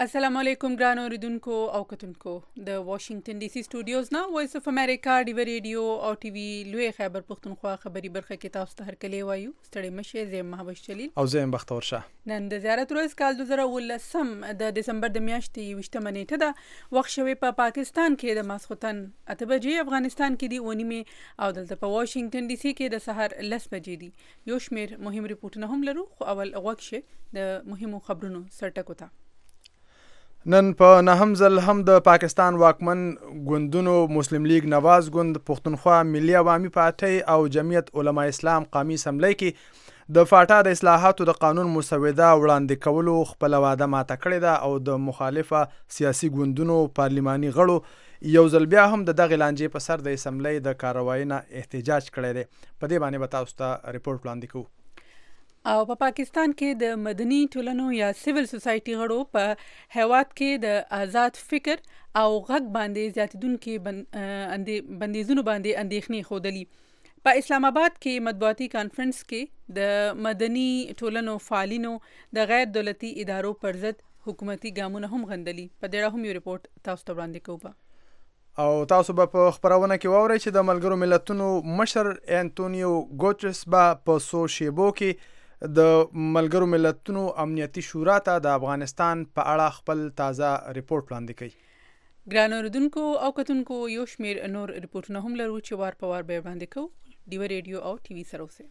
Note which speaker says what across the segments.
Speaker 1: السلام علیکم ګران اوریدونکو او کتونکو د واشنگټن ډي سي سټوډیوز نه وایس اف امریکا ډیو ریډیو او ټي وی لوی خیبر پختونخوا خبری برخه کې تاسو ته هرکلی وایو ستړي مشه زم محبوب جلیل
Speaker 2: او زم بختور شه
Speaker 1: نن د زیارت ورځ کال 2019 د دسمبر د میاشتې 20 نیټه ده وخت شوی په پاکستان کې د ماسختن اته بجې افغانستان کې دی ونیمه او دلته په واشنگټن ډي سي کې د سحر 10 بجې دی یو شمیر مهم ریپورتونه هم لرو خو اول وغوښه د مهمو خبرونو سرټکو ته
Speaker 2: نن په نهم ځل هم د پاکستان واکمن ګوندونو مسلم لیگ نواز ګوند پښتونخوا ملي عوامي پارټي او جمعیت علما اسلام قومي اسمبلی کې د فاټا د اصلاحاتو د قانون مسوده وړاندې کولو خپل واده ماته کړې ده او د مخالفه سیاسي ګوندونو پارلماني غړو یو ځل بیا هم د دغه لانجې په سر د اسمبلی د کاروایی نه احتجاج کړی دی په دې باندې به تاسو ته ریپورت وړاندې کوو
Speaker 1: او په پاکستان کې د مدني ټولنو یا سیویل سوسایټي غړو په هیواد کې د آزاد فکر او غږ باندې زیاتیدونکو بندیزونو باندې اندېښنې خوده په اسلام آباد کې مطبوعاتي کانفرنس کې د مدني ټولنو فعالینو د غیر دولتي ادارو پر ضد حکومتي ګامونه هم غندلي په دې اړه هم یو ریپورت تاسو ته وړاندې کوو
Speaker 2: او تاسو به په خبرونه کې واورئ چې د ملګرو ملتونو مشر انټونیو ګوتریس به په سو شیبو کې د ملګرو ملتونو امنیتي شورا ته د افغانستان په اړه خپل تازه ریپورت وړاندې کوي
Speaker 1: ګران اوریدونکو او کتونکو یو شمیر نور ریپورتونه هم لرو چې وار په وار به وړاندې کوو ډیو ریډیو او ټي وی سره اوسئ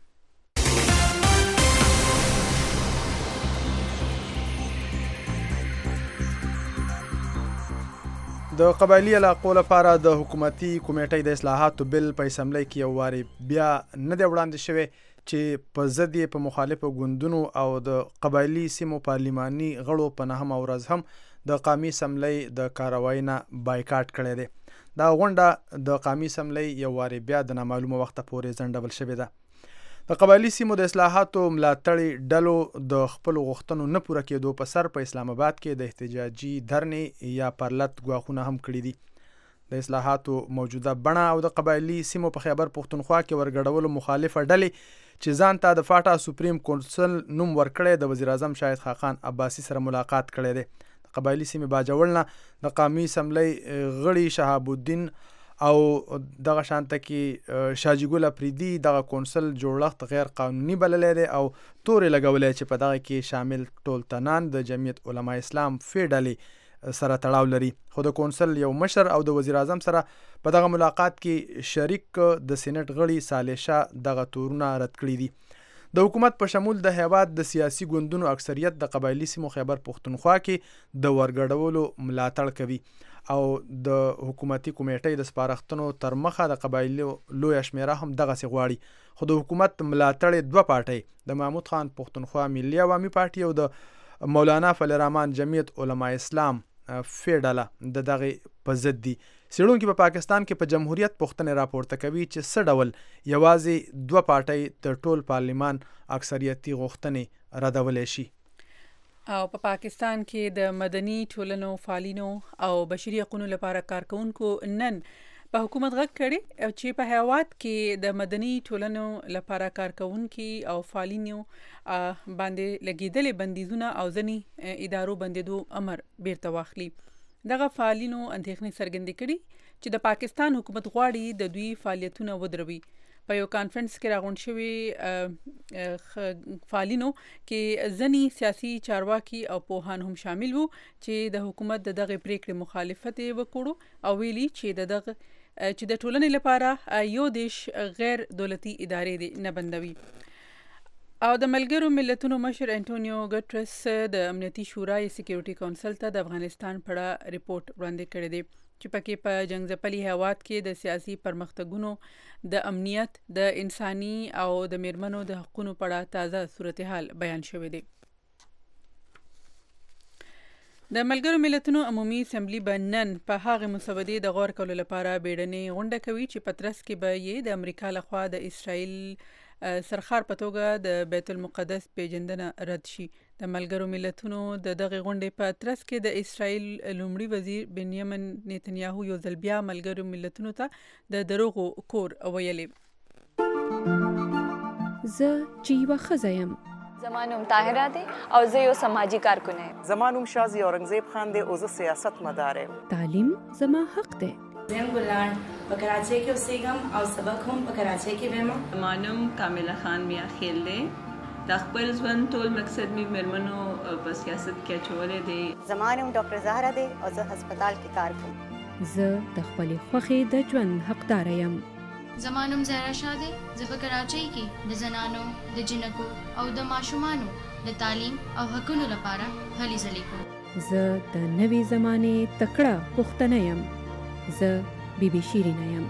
Speaker 2: د قبایلی علاقو لپاره د حکومتي کمیټې د اصلاحاتو بل په اسمبلی کې یو واری بیا نه دی وړاندې شوی چې په ضد په مخالفو ګوندونو او د قبایلی سیمو پارلماني غړو په نهمه ورځ هم د قومي اسمبلی د کاروایی نه بایکاټ کړی دی دا غونډه د قومي اسمبلی یو واری بیا د نامعلومه وخت پورې ځنډول شوې ده د قبایلی سیمو د اصلاحاتو ملاتړي ډلو د خپل غوښتنو نه پوره کېدو په سر په اسلام آباد کې د احتجاجي دھرنې یا پرلط ګواښونه هم کړي دي د اصلاحاتو موجوده بڼه او د قبایلی سیمو په خیبر پښتونخوا کې ورګډولو مخالفه ډلې چې ځان ته د فاټا سپریم کونسل نوم ورکړی د وزیر اعظم شاهد خاقان عباسی سره ملاقات کړی دی د قبایلی سیمې باجوړ نه د قومي اسمبلی غړي شهاب الدین او دغه شانته کې شاجي ګل افریدي دغه کونسل جوړښت غیر قانوني بللی دی او تورې لګولې چې په دغه کې شامل ټول تنان د جمعیت علما اسلام فیډلي سره تړاو لري خو د کونسل یو مشر او د وزیر اعظم سره په دغه ملاقات کې شریک د سېنات غړي صالح شاه دغه تورونه رد کړي دي د حکومت په شمول د هیواد د سیاسي ګوندونو اکثریت د قبایلی سیمو خیبر پښتونخوا کې د ورګډولو ملاتړ کوي او د حکومتي کمیټې د سپارښتنو تر مخه د قبایلی لوی شمیره هم دغه سي غواړي خو د حکومت ملاتړ دوه پارټي د محمود خان پښتونخوا ملي عوامي پارټي او د مولانا فضل الرحمن جمعیت علما اسلام فیډاله د دغه په ضد دي سیړونکو په پاکستان کې په جمهوریت پوښتنه راپورته کوي چې څه ډول یوازې دوه پارټي تر ټول پارلیمان اکثریتي غوښتنې ردولې شي
Speaker 1: او په پاکستان کې د مدني ټولنو فعالینو او بشري حقوقو لپاره کارکونکو نن په حکومت غږ کړي چې په هیواد کې د مدني ټولنو لپاره کارکونکو او فعالینو باندې لګیدلې بندیزونه او ځنی ادارو بندیدو امر بیرته واخلي دغه فعالینو اندېښنې څرګندې کړي چې د پاکستان حکومت غواړي د دوی فعالیتونه ودروي په یو کانفرنس کې راغونډ شوی فعالینو کې ځنی سیاسي چارواکي او پوهان هم شامل وو چې د حکومت دغه پریکړې مخالفت وکړو او ویلي چې د ټولنې لپاره یو دیش غیر دولتي ادارې نه بندوي او د ملګرو ملتونو مشر انټونیو ګوتریس د امنیتي شورا یا سکیورټي کونسل ته د افغانستان په اړه ریپورت وړاندې کړی دی چې پکې په جنگځپلي هیواد کې د سیاسي پرمختګونو د امنیت د انساني او د میرمنو د حقوقو په اړه تازه صورتحال بیان شوی دی د ملګرو ملتونو عمومي اسمبلی بنن په هغه مسودې د غور کولو لپاره بیړنۍ غونډه کوي چې پترس کې به یې د امریکا لخوا د اسرائیل سرخار په توګه د بیت المقدس پیژندنه رد شي د ملګرو ملتونو دغه غونډې په ترڅ کې د اسرائیل لومړي وزیر بنیامین نتنیاهو یو ځل بیا ملګرو ملتونو ته د دروغو کور ویلي
Speaker 3: زه چې یوه ښځه یم زما نوم طاهره دی او زه یو سماجی کارکون یم.
Speaker 4: زما نوم شازي اورنګزیب خان دی او زه سیاست مدار یم.
Speaker 5: تعلیم زما حق دی.
Speaker 6: زم ګلان په کراچۍ کې اوسېږم او سبق هم په کراچۍ کې وایم.
Speaker 7: زما نوم کامله خان میا خیل دی. د خپل ژوند ټول مقصد می مرمنو په سیاست کې اچولې دی.
Speaker 8: زما نوم ډاکټر زهرا دی او زه هسپتال کې کار کوم.
Speaker 5: زه د خپل خوښې د ژوند حقدار یم.
Speaker 9: زما نوم زهرا شاه دی. زه په کراچۍ کې د زنانو د جنکو او د ماشومانو د تعلیم او حقونو لپاره هلې ځلې کوم.
Speaker 5: زه د نوې زمانې تکړه پښتنه یم. زه بیبي شیرینه یم.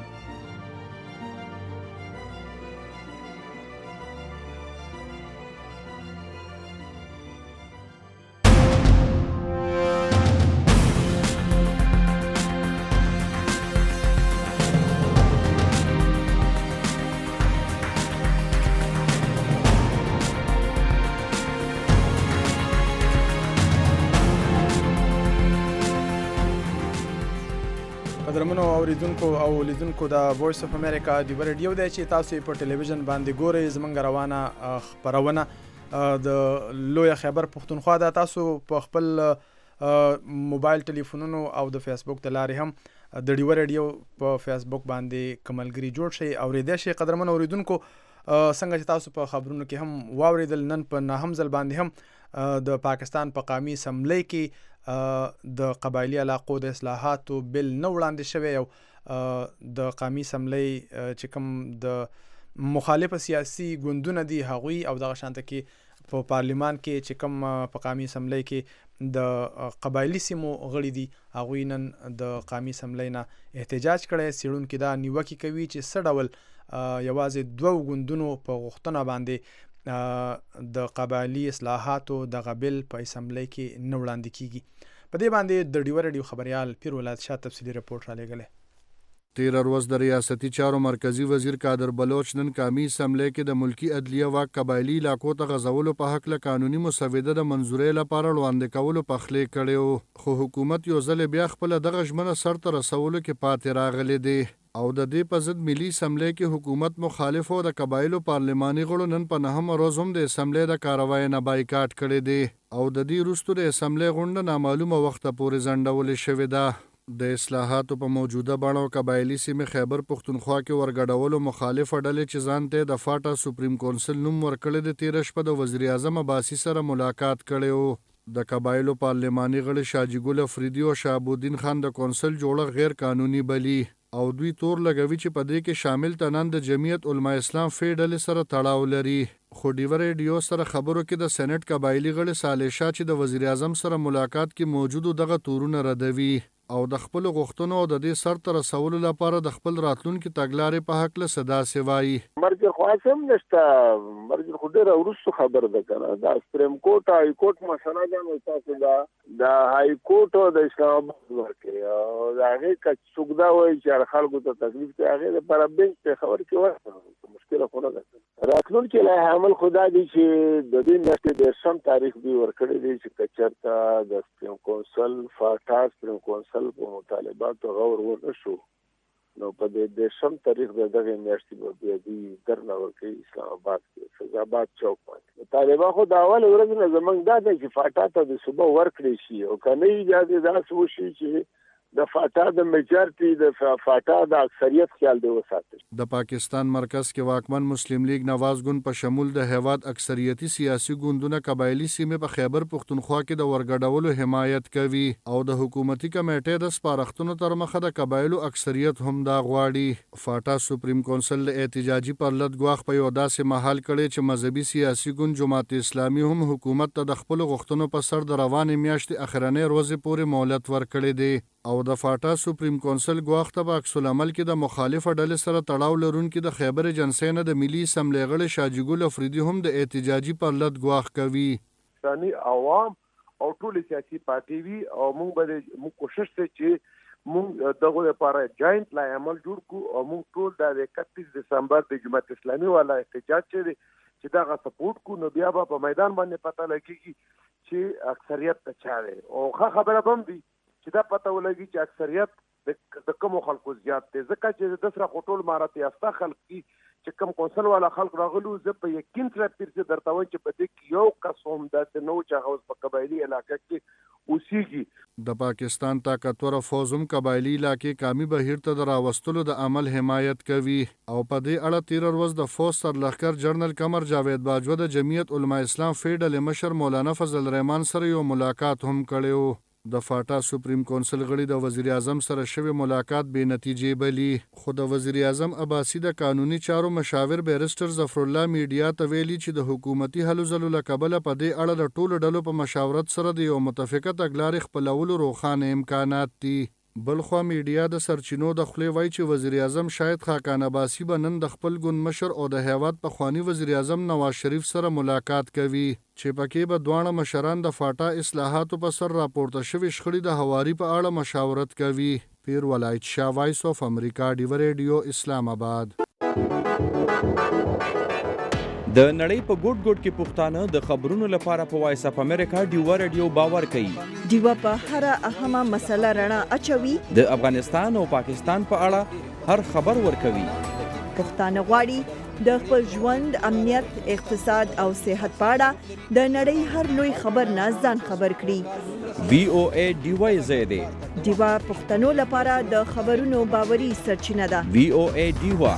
Speaker 2: قدرمنو اوریدونکو او لیدونکو د وایس اف امریکا د ریډیو دی چې تاسو په ټلویزیون باندې ګورئ. زمونږ روانه خپرونه د لوی خیبر پښتونخوا د تاسو په خپل موبایل ټلیفونونو او د فیسبوک د لارې هم د ډیو ریډیو په فیسبوک باندې کملګری جوړ شي او ریډیا شي. قدرمنو اوریدونکو څنګه چې تاسو په خبرونو کې هم واوریدل، نن په نهم ځل باندې هم د پاکستان په قومي اسمبلی کې د قبایلی علاقو د اصلاحاتو بل نه وړاندې شوی او د قومي اسمبلی چې کوم د مخالف سیاسي ګوندونه دي هغوی او دغه شانته کې په پارلیمان کې چې کوم په قومي اسمبلی کې د قبایلی سیمو غړي دي هغوی نن د قومي اسمبلی نه احتجاج کړی. څیړونکي دا نیوکې کوي چې څه ډول یوازې دوو ګوندونو په غوښتنه باندې د قبایلی اصلاحاتو د غبل په اسمبلی کې نه وړاندې کیږي. په دې باندې د ډیو ریډیو خبريال پیر ولایت شاه تفصیلی رپورټ را لګلې.
Speaker 10: 13 ورځ د ریاستي چارو مرکزی وزیر قادر بلوچ نن قومي اسمبلی کې د ملکی عدلیه واک قبایلی علاقو ته غځولو په حق له قانوني مسوده د منزورۍ لپاره وړاندې کولو په خلې کړي، خو حکومت یو ځل بیا خپل دغه ژمنه سرته رسولو کې پاتې راغلی دی او د دې په ضد ملي اسمبلی کې حکومت مخالف او د قبایلو پارلماني غړو نن په نهم ورځ هم د اسمبلی د کاروای نه بایکاټ کړی دی او د دې وروسته د اسمبلی غونډه نامعلومه وخت پورې ځنډولې شوې ده. د اصلاحاتو په موجوده بڼه قبایلی سیمې خیبر پښتونخوا کې ورګډولو مخالفه ډلې چې ځان ته د فاټا سپریم کونسل نوم ورکړی د 13 شپه د وزیر اعظم عباسي سره ملاقات کړی وو. د قبایلو پارلماني غړي شاجي ګل افریدي او شهابالدین خان د کونسل جوړه غیر قانوني بلی او دوی تور لګوي چې په دې کې شامل تنان د جمعیت علما اسلام فیډل سره تړاو لري. خو ډیو ریډیو سره خبرو کې د سېنات قبایلی غړي صالح شاه چې د وزیر اعظم سره ملاقات کې موجود دغه تورونه ردوي او د خپل غوښتنو او د دې سرته رسولو لپاره د خپل راتلونکي تګلارې په حق له صدا سوای.
Speaker 11: مرګ خاصم نشته، مرګ خو ډېر ورسره خبر ده کنه. دا سپریم کورټ هاي کورټ مسله ده نو تاسو دا هاي کورټ د اسلام ورکه او هغه که څوګدا وای چې خلکو ته تکلیف ته هغه لپاره بنچ ته خبر کې ورته مشکل خو نه ده. راتلونکي له عمل خدا دي چې د دې نشته د سم تاریخ دی ورکړی دی چې کچرتا د سپریم کونسل فاټا سپریم کونسل په مطالباتو غور ونشو نو په دې سم تاریخ دغه میاشتې به دی درنه ورکړي اسلام آباد کې فیض آباد چوک باندې. طالبان خو دا اول ورځ نه زمنګ دا دی چې فاټا ته د صبح ورکړي شي او کنه یې دا څه شي چې د فاټا د میجارټي د فاټا د اکثریت خیال دی وساتي.
Speaker 10: د پاکستان مرکز کې واکمن مسلم لیگ نواز ګوند په شمول د هیواد اکثریتي سیاسي ګوندونه قبایلی سیمې په خیبر پښتونخوا کې د ورګډولو حمایت کوي او د حکومتي کمیټې د سپارښتنو تر مخه د قبایلو اکثریت هم دا غواړي. فاټا سپریم کونسل له احتجاجي پرلط ګواښ په یو داسې محل کړي چې مذهبي سیاسي ګوند جماعت اسلامي هم حکومت ته د خپل غوښتنو په سر د روانې میاشتې اخرنۍ ورځې پورې مهلت ورکړی دی او د فاټا سپریم کونسل ګواښ ته په عکس العمل کې د مخالفه ډلې سره تړاو لرونکي د خیبر ایجنسۍ نه د ملي اسمبلی غړي شاجي ګل افریدي هم د احتجاجي پرلط ګواښ کوي.
Speaker 11: ثاني عوام او ټول سیاسي پارټي وي او موږ کوشش کوي چې موږ دغه لپاره جاینټ لا عمل جوړ کو او موږ ټول د 31 دسمبر د جماعت اسلامي والا احتجاج چې دا سپورټ کو نو بیا په میدان باندې پته لګي چې اکثریت ته چاره او خبره بم دي چې دا پته ولګي چې اکثریت د کوم خلکو زیات دي ځکه چې د سره خټول مارته یافته خلک چې کوم کونسل والا خلک راغلو زه په یقین سره پیرته درته وایم چې په دې کې یو قسم داسې نو چې هغه په قبایلی علاقه کې اوسېږي.
Speaker 10: د پاکستان طاقتور فوز هم قبایلی علاقې کامي بهیر ته د راوستلو د عمل حمایت کوي او په دې اړه تیر ورځ د فوز سرلښکر جنرال قمر جاوید باجوه د جمعیت علماء اسلام فیډل مشر مولانا فضل الرحمن سره یو ملاقات هم کړی. د فاټا سپریم کونسل غړي د وزیر اعظم سره شوی ملاقات بې نتیجې بلی، خو د وزیر اعظم عباسی د قانوني چارو مشاور بیرسټر ظفر الله میډیا ته ویلي چې د حکومتي هلو ځلو له کبله په دې اړه د ټولو ډلو په مشاورت سره د یو متفقه تګلارې خپلولو روښانه امکانات دي. بلخوا میډیا د سرچینو د خولې وایي چې وزیر اعظم شاید خاقان عباسی به نن د خپل ګوند مشر او د هیواد پخوانی وزیر اعظم نواز شریف سره ملاقات کوي چې پکې به دواړه مشران د فاټا اصلاحاتو په سر راپورته شوي شخړې د هواري په اړه مشاورت کوي. پیر ولایت شاه، وایس اف امریکا، ډیو ریډیو، اسلام آباد.
Speaker 12: د نړۍ په ګوټ ګوټ کې پښتانه د خبرونو لپاره په وایس اف امریکا ډیو ریډیو باور کوي.
Speaker 13: ډیو په هر اهمه مسله رڼا اچوي.
Speaker 12: د افغانستان او پاکستان په اړه هر خبر ورکوي.
Speaker 13: پښتانه غواړي د خپل ژوند، امنیت، اقتصاد او صحت په اړه د نړۍ هر لوی خبر نه ځان خبر کړي.
Speaker 12: وی او ای ډیو زیاده
Speaker 13: ډیو پښتنو لپاره د خبرونو باوري سرچینه ده.
Speaker 12: وی او ای ډیو.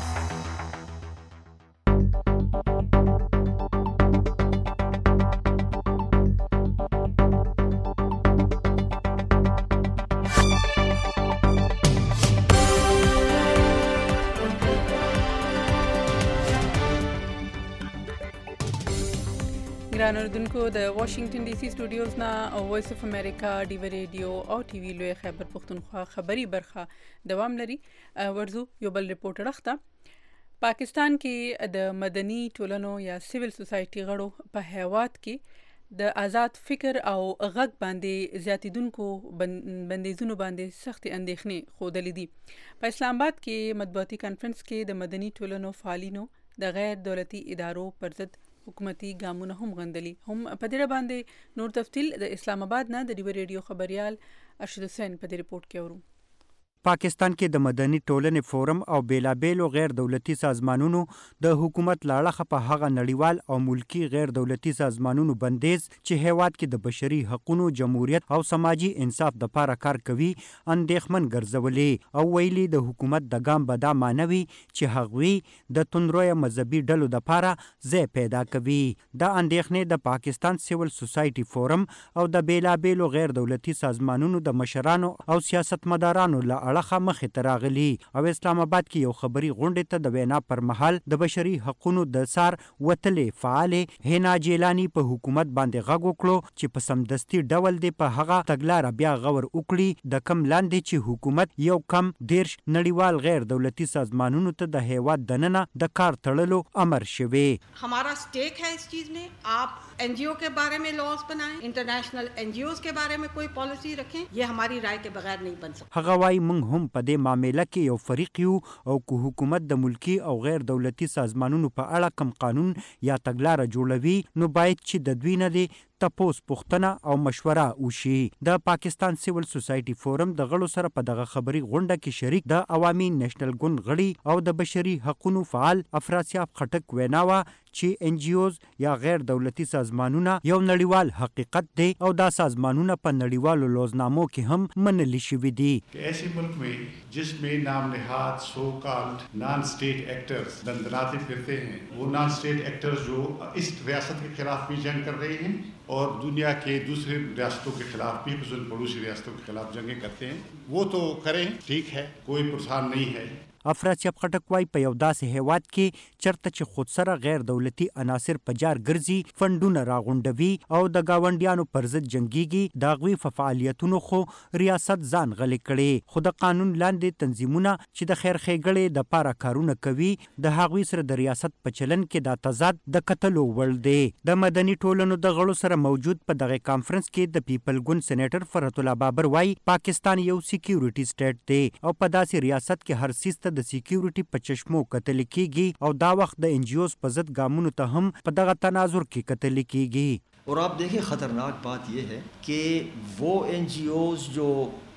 Speaker 1: ګران اوردونکو، د واشنگټن ډي سي سټوډیوز نه وایس اف امریکا ډیو ریډیو او ټي وی لوی خیبر پښتونخوا خبری برخه دوام لري. ورزو یو بل ریپورټر اخته پاکستان کې د مدني ټولنو یا سیویل سوسایټي غړو په هیواد کې د آزاد فکر او غږ باندې زیاتیدونکو بندیزونو باندې سخت اندېښنې خوده دي. په اسلام آباد کې مطبوعاتي کانفرنس کې د مدني ټولنو فعالینو د غیر دولتي ادارو پر ضد حکومتي ګامونه هم غندلي. هم په دې باندې نور تفصیل د اسلام آباد نه د ډیو ریډیو خبريال ارشد حسین په دې ریپورت کې اورو.
Speaker 14: پاکستان کې د مدني ټولنې فورم او بیلابېلو غیر دولتي سازمانونو د حکومت لاړخه په هغه نړیوال او ملکی غیر دولتي سازمانونو بندیز چې هیواد کې د بشري حقوقو، جمهوریت او سماجی انصاف د لپاره کار کوي اندېښمن ګرځولې او ویلي د حکومت د ګام به دا مانوي چې هغوی د توندروي مذهبي ډلو د لپاره ځای پیدا کوي. دا اندېښنې د پاکستان سیویل سوسایټي فورم او د بیلابېلو غیر دولتي سازمانونو د مشرانو او سیاستمدارانو له اړخه مخې ته راغلي او اسلام آباد کې یو خبري غونډې ته د وینا پر مهال د بشري حقوقو د سار وتلې فعال هینا جیلانی په حکومت باندې غږ وکړو چې په سمدستي ډول دی په هغه تګلار بیا غور وکړي د کم لاندې چې حکومت یو کم 10 نړیوال غیر دولتي سازمانونو ته د هیواد دننه د کار تړلو امر شوی.
Speaker 15: हमारा स्टेक है इस चीज में. आप एनजीओ के बारे में लॉज बनाएं, इंटरनेशनल एनजीओज के बारे में कोई पॉलिसी रखें. ये हमारी राय के बगैर नहीं बन सकता.
Speaker 14: هغه وايي موږ هم په دې معاملې کې یو فریق یو او که حکومت د ملکی او غیر دولتي سازمانونو په اړه کم قانون یا تګلارې جوړوي نو باید چې د دوی نه دی تپوس پوښتنه او مشوره وشي. د پاکستان سیویل سوسایټي فورم د غړو سره په دغه خبري غونډه کې شریک د عوامي نېشنل ګوند غړي او د بشري حقوقو فعال افراسیاب خټک ویناوه چې ان جی اوز یا غیر دولتي سازمانونه یو نړیوال حقیقت دی او دا سازمانونه په نړیوالو لوزنامو کې هم منل شوي دي.
Speaker 16: ایسے ملک میں جس میں نام نہاد سو کالڈ نان اسٹیٹ ایکٹرز دندناتے پھرتے ہیں، وہ نان اسٹیٹ ایکٹرز جو اس ریاست کے خلاف بھی جنگ کر رہے ہیں اور دنیا کے دوسرے ریاستوں کے خلاف بھی پڑوسی ریاستوں کے خلاف جنگیں کرتے ہیں، وہ تو کریں، ٹھیک ہے، کوئی پرسان نہیں ہے.
Speaker 14: افراسیاب خټک وايي په یو داسې هیواد کې چرته چې خود سره غیر دولتي عناصر په جار ګرځي، فندونه راغونډوي او د گاونډیانو پر ضد جنگيږي، د هغوی په فعالیتونو خو ریاست ځان غلی کړي. خو د قانون لاندې تنظیمونه چې د خیر ښېګړې د پاره کارونه کوي د هغوی سره د ریاست په چلن کې دا تضاد د کتلو وړ دی. د مدني ټولنو د غړو سره موجود په دغه کانفرنس کې د پیپل ګوند سېنیټر فرحت الله بابر وايي پاکستان یو سکیورټي سټیټ دی او په داسې ریاست کې هر څه د سکیورټي په چشمو کتل کیږي او دا وخت د ان جی اوز په ضد ګامونو ته هم په دغه تناظر کې کتل کیږي.
Speaker 17: और आप देखिए खतरनाक बात यह है कि वो एन जी ओज जो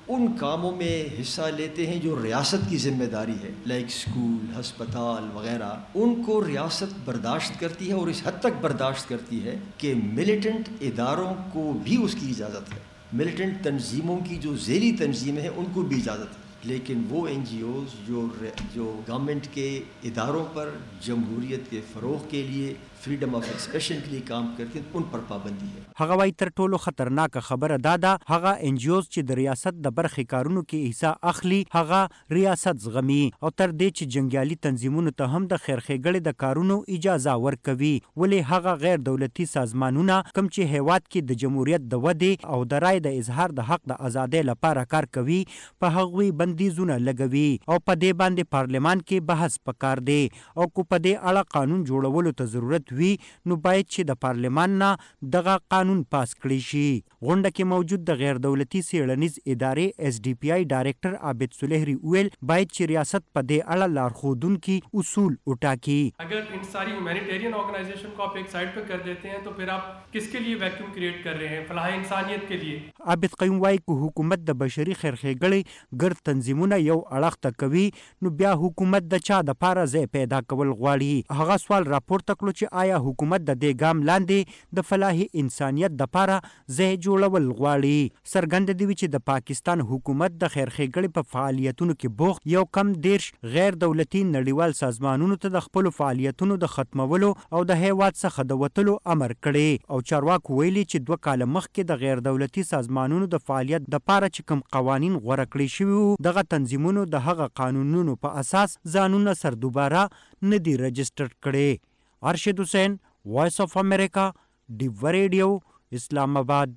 Speaker 17: उन कामों में हिस्सा लेते हैं जो रियासत की जिम्मेदारी है, लाइक स्कूल, हस्पताल वगैरह, उनको रियासत बर्दाश्त करती है और इस हद तक बर्दाश्त करती है कि मिलिटेंट इदारों को भी उसकी इजाज़त है, मिलिटेंट तंजीमों की जो ज़ेली तंजीमें हैं उनको भी इजाज़त है। लेकिन वो NGOs जो गवर्नमेंट के इदारों पर जमहूरियत के फ़रोग़ के लिए, फ्रीडम ऑफ एक्सप्रेशन के लिए काम करती हैं, उन पर पाबंदी है।
Speaker 14: هغه وايي تر ټولو خطرناک خبره دا هغه NGOs چې د ریاست د برخې کارونو کې حصہ اخلي هغه ریاست زغمي او تر دې چې جنگیالي تنظیمونو ته هم د خیرخېګړې د کارونو اجازه ورکوي، ولې هغه غیر دولتي سازمانونه کوم چې هیواد کې د جمهوریت د ودې او د رای د اظهار د حق د ازادۍ لپاره کار کوي په هغوی بندیزونه لګوي او په دې باندې پارلمان کې بحث پکار دی او کو په دې اړه قانون جوړولو ته ضرورت وي نو باید چې د پارلمان نه دغه قانون پاس کړی شي. غونډه کې موجود د غیر دولتي څېړنیز ادارې SDPI ډایرکټر عابد سلیحري ویل باید چې ریاست په دې اړه لارښودونکي اصول وټاکي.
Speaker 18: اگر ان ساری ہیومینیٹیرین آرگنائزیشن کو آپ ایک سائڈ پہ کر دیتے ہیں تو پھر آپ کس کے لیے ویکیوم کریٹ کر رہے ہیں؟ فلاح انسانیت کے لیے. عابد قیوم وایي که حکومت د بشري خیرخېګړې ګرد تنظیمونه یو اړخ ته کوي نو بیا حکومت د چا د پاره ځای پیدا کول غواړي. هغه سوال راپورته کړو چې آیا حکومت د دې ګام لاندې د فلاحي انسانیت د پاره ځای جوړول غواړي؟ څرګنده دی چې د پاکستان حکومت د خیرخېګړې په فعالیتونو کې بوخت یو کم 10 غیر دولتي نړیوال سازمانونو ته د خپل فعالیتونو د ختمولو او د هیواد څخه د وتلو امر کړي او چارواکو ویلي چې 2 کاله مخکې د غیر دولتي سازمانونو د فعالیت د پاره چې کوم قوانین غوړه کړی شوي دغه تنظیمونو د هغه قانونونو په اساس ځانونه سر دوباره نه دي رجسټر کړي. ارشد حسین، وایس اف امریکا، ډیو ریډیو، اسلام آباد.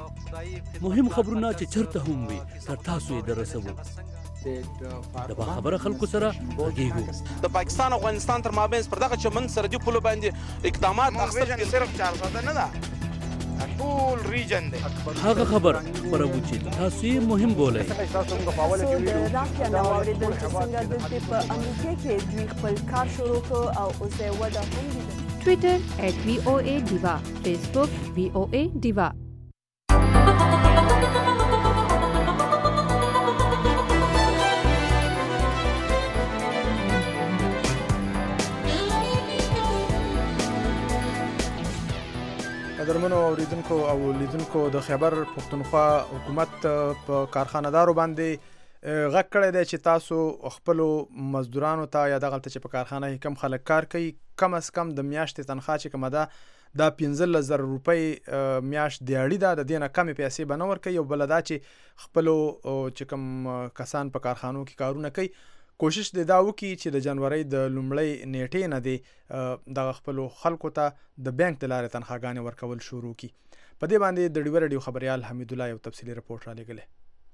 Speaker 19: مهم خبرونه چې چرته هم وي تر تاسو یې درسوو. د باخبره خلکو سره غږیږو. د
Speaker 20: پاکستان او افغانستان تر مابین پر دغه چمن سرحدي پولو باندې اقدامات اخیستل صرف 400 نه ده، ټول ریجن دی.
Speaker 19: هغه خبر خبرو چې تاسو یې مهم بولئ.
Speaker 13: راکیا نو اوریدل چې څنګه د په امریکا کې دوی خپل کار شروع کړ او اوس یې وده هم دي.
Speaker 5: ټویټر @VOA Diva، فیسبوک VOA Diva.
Speaker 2: قدرمنو اوریدونکو او لیدونکو د خیبر پښتونخوا حکومت په کارخانه‌دارو باندې غږ کړی دی چې تاسو خپل مزدورانو ته یا دغه چې په کارخانه کې کم خلک کار کوي کم از کم د میاشتې تنخواه چې کومه ده دا 15,000 روپۍ میاشت دیاړي ده، د دې نه کمې پیسې به نه ورکوي. او بله دا چې خپلو چې کوم کسان په کارخانو کې کارونه کوي کوشش دی دا وکړي چې د جنورۍ د لومړۍ نیټې نه دی دغه خپلو خلکو ته د بانک د لارې تنخواګانې ورکول شروع کړي. په دې باندې د ډیو ریډیو خبریال حمید الله یو تفصیلي رپورټ را لېږلی.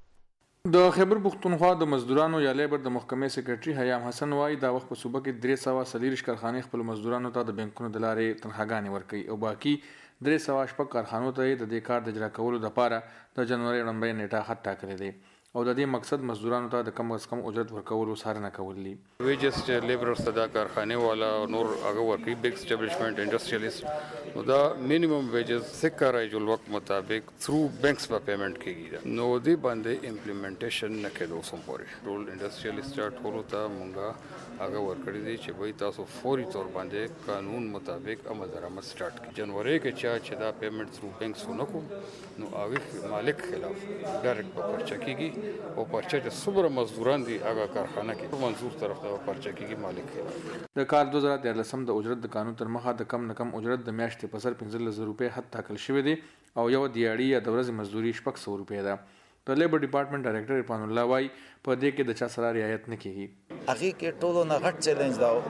Speaker 21: د خیبر پښتونخوا د مزدورانو یا لیبر د محکمې سیکرټري حیام حسن وایي دا وخت په صوبه کې 340 کارخانې خپل مزدورانو ته د بانکونو د لارې تنخواګانې ورکوي او باقي 300 کارخانو ته د دې کار د اجرا کولو لپاره د جنورۍ لومړۍ نیټه حد ټاکلې دی او د دې مقصد مزدورانو ته د کم از کم اجرت ورکولو څارنه کول دي.
Speaker 22: ویجز چې لیبرز ته دا کارخانه والا نور هغه ورکوي بیگ اسټابلیشمنت انډستریالیست نو دا مینیمم ویجز سکه راځول وخت مطابق ثرو بانکس په پیمنٹ کیږي نو دې باندې امپلیمنټیشن نه کېدو سم پوري ټول انډستریالیست ټول ته مونږه هغه ورکړی دي چې وای تاسو فوري تور باندې قانون مطابق عمل درآمد سٹارټ کړئ. جنوري کې چې دا پیمنٹ ثرو بانکس ونکو نو هغه مالک خلاف ډایرکټ په پرچا کیږي او پرچا چې صبر مزدوران دي هغه کارخانه کې منظور طرف ته پرچا کیږي مالک خلاف.
Speaker 21: د کال 2013 د اجرت د قانون تر مخه د کم نه کم اجرت د میاشتې په سر 15,000 روپۍ حد ټاکل شوی دی او یو دیاړي یا د ورځې مزدوري 600 روپۍ ده. د لیبر ډپارټمنټ ډایرکټر عرفان الله وایي په دې کې د چا سره رعایت نه کیږي.
Speaker 23: هغه کې ټولو نه غټ چیلنج دا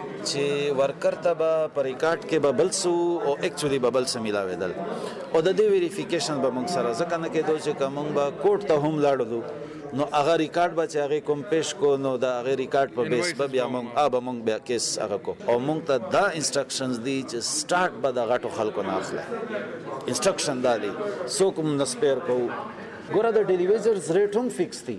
Speaker 23: چې ورکر ته به پر ریکارډ کې به بل سو او اکچولی به بل څه ملاوېدل او د دې ویریفیکیشن به موږ سره ځکه نه کېدو چې کوم به کوټ ته هم لاړو نو هغه ریکارډ به چې هغه کوم پیش کو نو دا هغه ریکارډ په بیس به بیا موږ بیا کیس هغه کو او موږ ته دا انسټرکشنز دي چې سٹارټ به د غټو خلکو نه اخلي. انسټرکشن دا دی سو کوم نسپیر کو ګوره د ډیلیویزرز ریټ هم فکس دی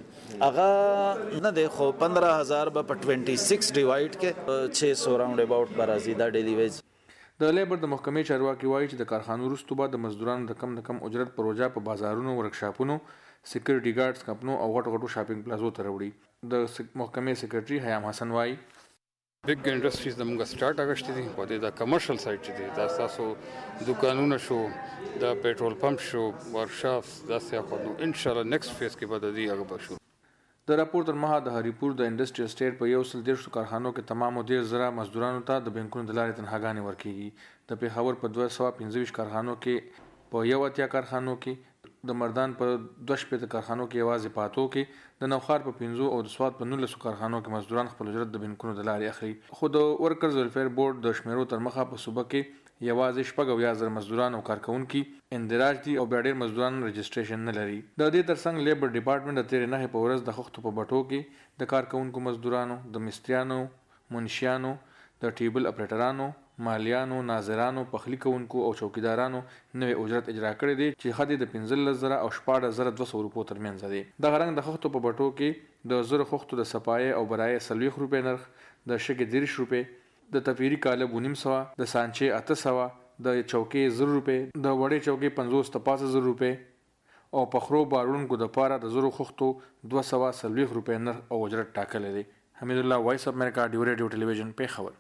Speaker 23: هغه نه دی خو 15,000 به په 26 ډیوایډ کې 600 راوند اباوت برازي دا ډیلیویز.
Speaker 21: د لیبر د محکمې چارواکي وایي چې د کارخانو وروسته به د مزدورانو د کم اجرت پروژه په بازارونو، ورکشاپونو، سکیورټي ګارډز کمپنو او غټو شاپینګ پلازو ته راوړي. د محکمې سکریټري حیام حسن وایي
Speaker 22: بگ انډستریز د موږ سٹارټ اغشتي دي په د کمرشل سایت چې دي دا تاسو دکانونه شو، د پېټرول پمپ شو، ورکشاپس دا سیاپو ان شاء الله نیکسټ فیز کې به د دې هغه بشو.
Speaker 21: د راپور تر مها د هریپور د انډستری اسټیټ په 130 کارخانو کې تمامو 10,000 مزدورانو ته د بانکونو د لارې تنخواګانې ورکیږي. د پیښور په 225 کارخانو کې، په 1 کارخانو کې، د مردان په 2 کارخانو کې یوازې پاتو کې، د نوخار په 15 او د سواد په 19 کارخانو کې مزدوران خپل اجرت د بانکونو د لارې اخلي. خو د ورکرز ویلفیر بورډ د شمیرو تر مخه په صوبه کې یوازې 10,000 مزدوران او کارکونکي اندراج دي او بیا ډېر مزدوران رجسټریشن نه لري. د دې ترڅنګ لیبر ډپارټمنټ د 13 په ورځ د خښتو په بټو کې د کارکونکو مزدورانو، د مستریانو، منشیانو، د ټیبل اپریټرانو، مالیانو، ناظرانو، پخلی کوونکو او چوکیدارانو نوې اجرت اجرا کړی دی چې حد د 15,000 او 14,200 روپو ترمنځ دی. د غرنګ د خښتو په بټو کې د زر خښتو د صفایې او برایې 40 روپے نرخ، د شګې 30 روپے، د تفیری کالب 900، د سانچې 800، د چوکې 0 روپے، د وړې چوکې 50,000 روپے او پخرو بارونکو د پاره د زرو خښتو 240 روپے نرخ او اجرت ټاکلی دی. حمید الله، وایس اف امریکا، ډیو ریډیو ټلویزیون، پیښور.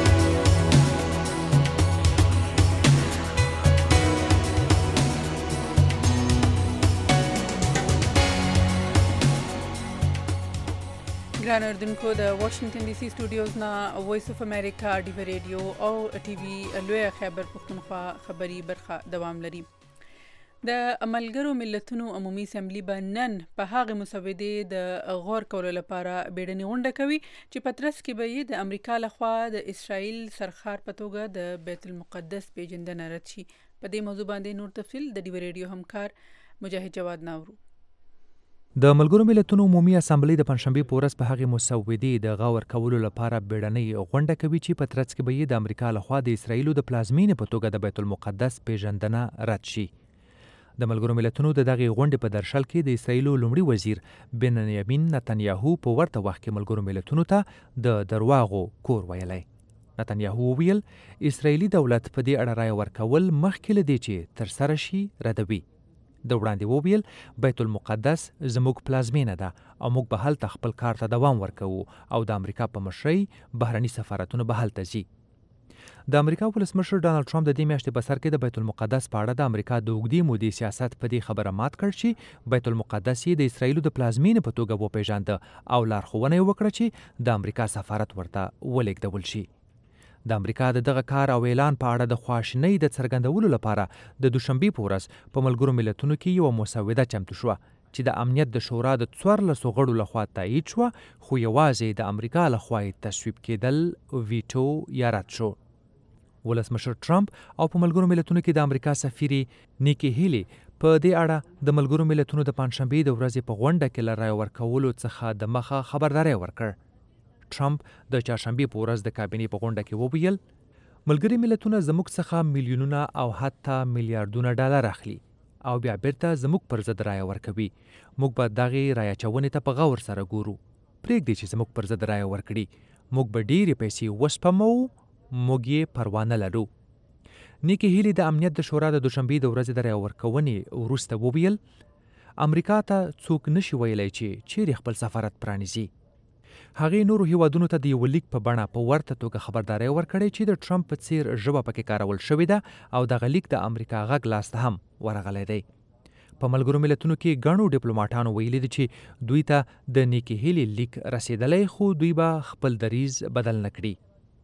Speaker 1: ګران اردوونکو، د واشنگټن ډي سي سټوډیوز نه وایس اف امریکا ډیو ریډیو او ټي وي لوی خیبر پښتونخوا خبري برخه دوام لري. د ملګرو ملتونو عمومي اسمبلی به نن په هغه مسودې د غور کولو لپاره بیړنۍ غونډه کوي چې په ترڅ کې به یې د امریکا لخوا د اسرائیل سرخار په توګه د بیت المقدس پیژندنه رد شي. په دې موضوع باندې نور تفصیل د ډیو ریډیو همکار مجاهد جواد ناورو.
Speaker 3: د ملګرو ملتونو عمومي اسمبلی د پنځشنبې په ورځ په هغې مسودې د غور کولو لپاره بیړنۍ غونډه کوي چې په ترڅ کې به یې د امریکا لخوا د اسرائیلو د پلازمینې په توګه د بیت المقدس پیژندنه رد شي. د ملګرو ملتونو د دغې غونډې په درشل کې د اسرائیلو لومړي وزیر بنیامین نتنیاهو په ورته وخت کې ملګرو ملتونو ته د درواغو کور ویلی. نتنیاهو وویل اسرائیلي دولت په دې اړه رایه ورکول مخکې له دې چې ترسره شي ردوي. د وړاندې وویل بیت المقدس زموږ پلازمینه ده او موږ به هلته خپل کار ته دوام ورکوو او د امریکا په مشرۍ بهرني سفارتونه به هلته ځي. د امریکا ولسمشر ډانلډ ټرمپ د دې میاشتې په سر کې د بیت المقدس په اړه د امریکا د اوږدې مودې سیاست په دې خبره مات کړ چې بیت المقدس یې د اسرائیلو د پلازمینې په توګه وپیژانده او لارښوونه یې وکړه چې د امریکا سفارت ورته ولېږدول شي. د امریکا د دغه کار او اعلان په اړه د خواشینۍ د څرګندولو لپاره د دوشنبې په ورځ په ملګرو ملتونو کې یوه مسوده چمتو شوه چې د امنیت د شورا د 14 غړو لخوا تایید شوه، خو یوازې د امریکا لخوا یې تصویب کېدل ویټو یا رد شو. ولسمشر ټرمپ او په ملګرو ملتونو کې د امریکا سفیرې نیکی هیلی په دې اړه د ملګرو ملتونو د پنځشنبې د ورځې په غونډه کې له رایې ورکولو څخه د مخه خبرداری ورکړ. ټرمپ د چهارشنبې په ورځ د کابینې په غونډه کې وویل ملګري ملتونه زموږ څخه میلیونونه او حتی میلیارډونه ډالر اخلي او بیا بیرته زموږ پر ضد رایه ورکوي. موږ به دغې رایه چونې ته په غور سره ګورو. پرېږدي چې زموږ پر ضد رایه ورکړي. موږ به ډېرې پیسې وسپمو، موږ یې پروا نه لرو. نیکی هیلی د امنیت د شورا د دوشنبې د ورځې د رایه ورکونې وروسته وویل امریکا ته څوک نشي ویلی چې چیرې خپل سفارت پرانیزي. هغې نورو هیوادونو ته د یوه لیک په بڼه په ورته توګه خبرداری ورکړی چې د ټرمپ په څیر ژبه پکې کارول شوې ده او دغه لیک د امریکا غږ لاسته هم ورغلی دی. په ملګرو ملتونو کې ګڼو ډیپلوماټانو ویلي دي چې دوی ته د نیکی هیلی لیک رسیدلی خو دوی به خپل دریز بدل نه کړي.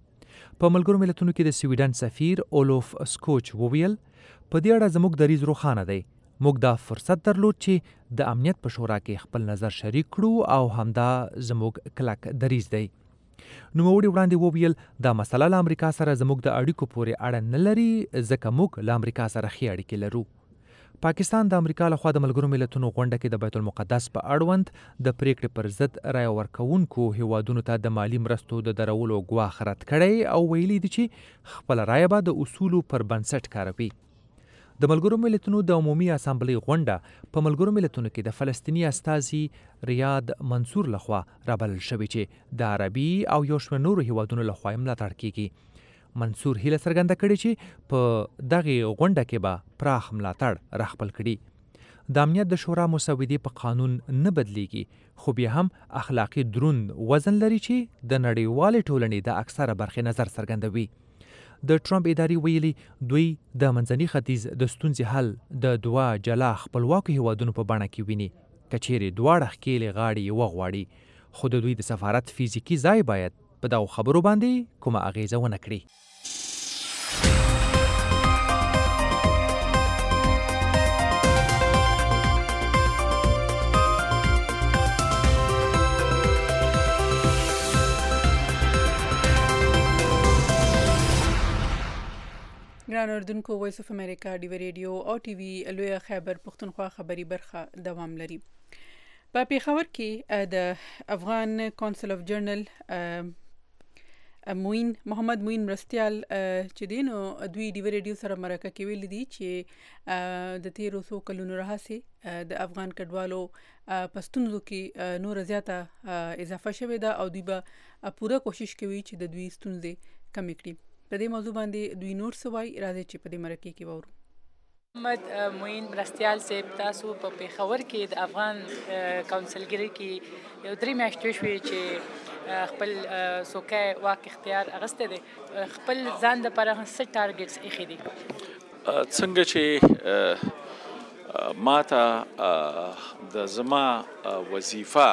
Speaker 3: په ملګرو ملتونو کې د سویډن سفیر اولوف سکوچ وویل په دې اړه زموږ دریز روښانه دی. موږ دا فرصت درلود چې د امنیت په شورا کې خپل نظر شریک کړو او همدا زموږ کلک دریز دی. نوموړي وړاندې وویل دا مسله له امریکا سره زموږ د اړیکو پورې اړه نه لري ځکه موږ له امریکا سره ښې اړیکې لرو. پاکستان د امریکا لخوا د ملګرو ملتونو غونډه کې د بیت المقدس په اړوند د پریکړې پر ضد رایه ورکوونکو هیوادونو ته د مالی مرستو د درولو ګواښ رد کړی او ویلي دي چې خپله رایه به د اصولو پر بنسټ کاروي. د ملګرو ملتونو د عمومي اسامبلې غونډه په ملګرو ملتونو کې د فلسطیني استازي ریاض منصور لخوا رابلل شوې چې د عربي او یو شمېر نورو هیوادونو لخوا یې ملاتړ کیږي. منصور هیله څرګنده کړې چې په دغه غونډه کې به پراخ ملاتړ راخپل کړي. د امنیت د شورا مسودې په قانون نه بدلیږي، خو بیا هم اخلاقي دروند وزن لري چې د نړیوالې ټولنې د اکثره برخې نظر څرګندوي. د ټرمپ ادارې ویلي دوی د منځني ختیځ د ستونزې حل د دوه جلا خپلواکو هیوادونو په بڼه کې ویني، که چیرې دواړه ښکېلې غاړې وغواړي، خو د دوی د سفارت فزیکي ځای باید په دغو خبرو باندې کومه اغیزه ونه کړي.
Speaker 1: ګران اردوونکو، وایس اف امریکا ډیوی ریډیو او ټي وي لوی خیبر پښتونخوا خبری برخه دوام لري. په پیښور کې د افغان کونسل اف جرنل محمد موین مرستیال چې دینو دوی ډیوی ریډیو سره مرکه کې ویل دي چې د 1300 کلونو راهسي د افغان کډوالو پښتونزو کې نور زیاته اضافه شوې ده او دوی به پوره کوشش کوي چې د دوی ستونزې کم کړي. په دې موضوع باندې دوی نور سوای راځي چې په دې مرکه کې وورو.
Speaker 4: محمد موین مرستیال صاحب، تاسو په پیښور کې د افغان کونسلګری کې یو 3 میاشتې شوې چې خپل سوکه واک اختیار اغسته دي، خپل ځان د لپاره څه ټارګټس ایښي دي؟
Speaker 6: څنګه چې ماته د زما وظیفه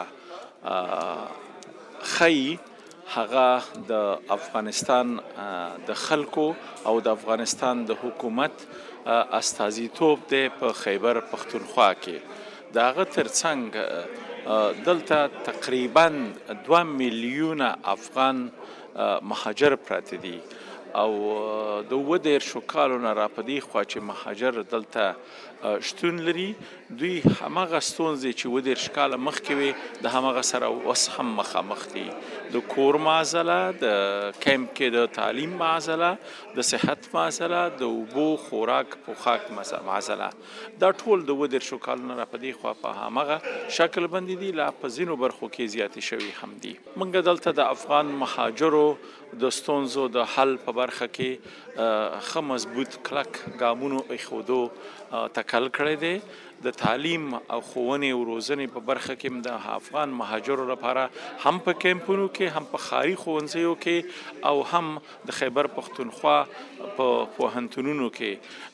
Speaker 6: خی هغه د افغانستان د خلکو او د افغانستان د حکومت استازیتوب دی په خیبر پښتونخوا کې. د هغه ترڅنګ دلته تقریبا 2 میلیونه افغان مهاجر پراته دي او د 20 کالو نه را پدې خوا چې مهاجر دلته شتون لري. دوی همغه ستونزې چې 20 کاله مخکې وي د همغه سره اوس هم مخامخ دي. د کور معضله، د کیمپ کې د تعلیم معضله، د صحت معضله، د اوبو خوراک پوښاک معضله، دا ټول د 20 کالو نه را پدې خوا په همغه شکل باندې دي، لا په ځینو برخو کې زیاتې شوي هم دي. موږ دلته د افغان مهاجرو د ستونزو د حل په برخه کې ښه مضبوط کلک ګامونو ایښودو تکل کړی دی. د تعلیم او ښوونې او روزنې په برخه کې د افغان مهاجرو لپاره هم په کیمپونو کې، هم په ښاري ښوونځیو کې او هم د خیبر پښتونخوا په پوهنتونونو کې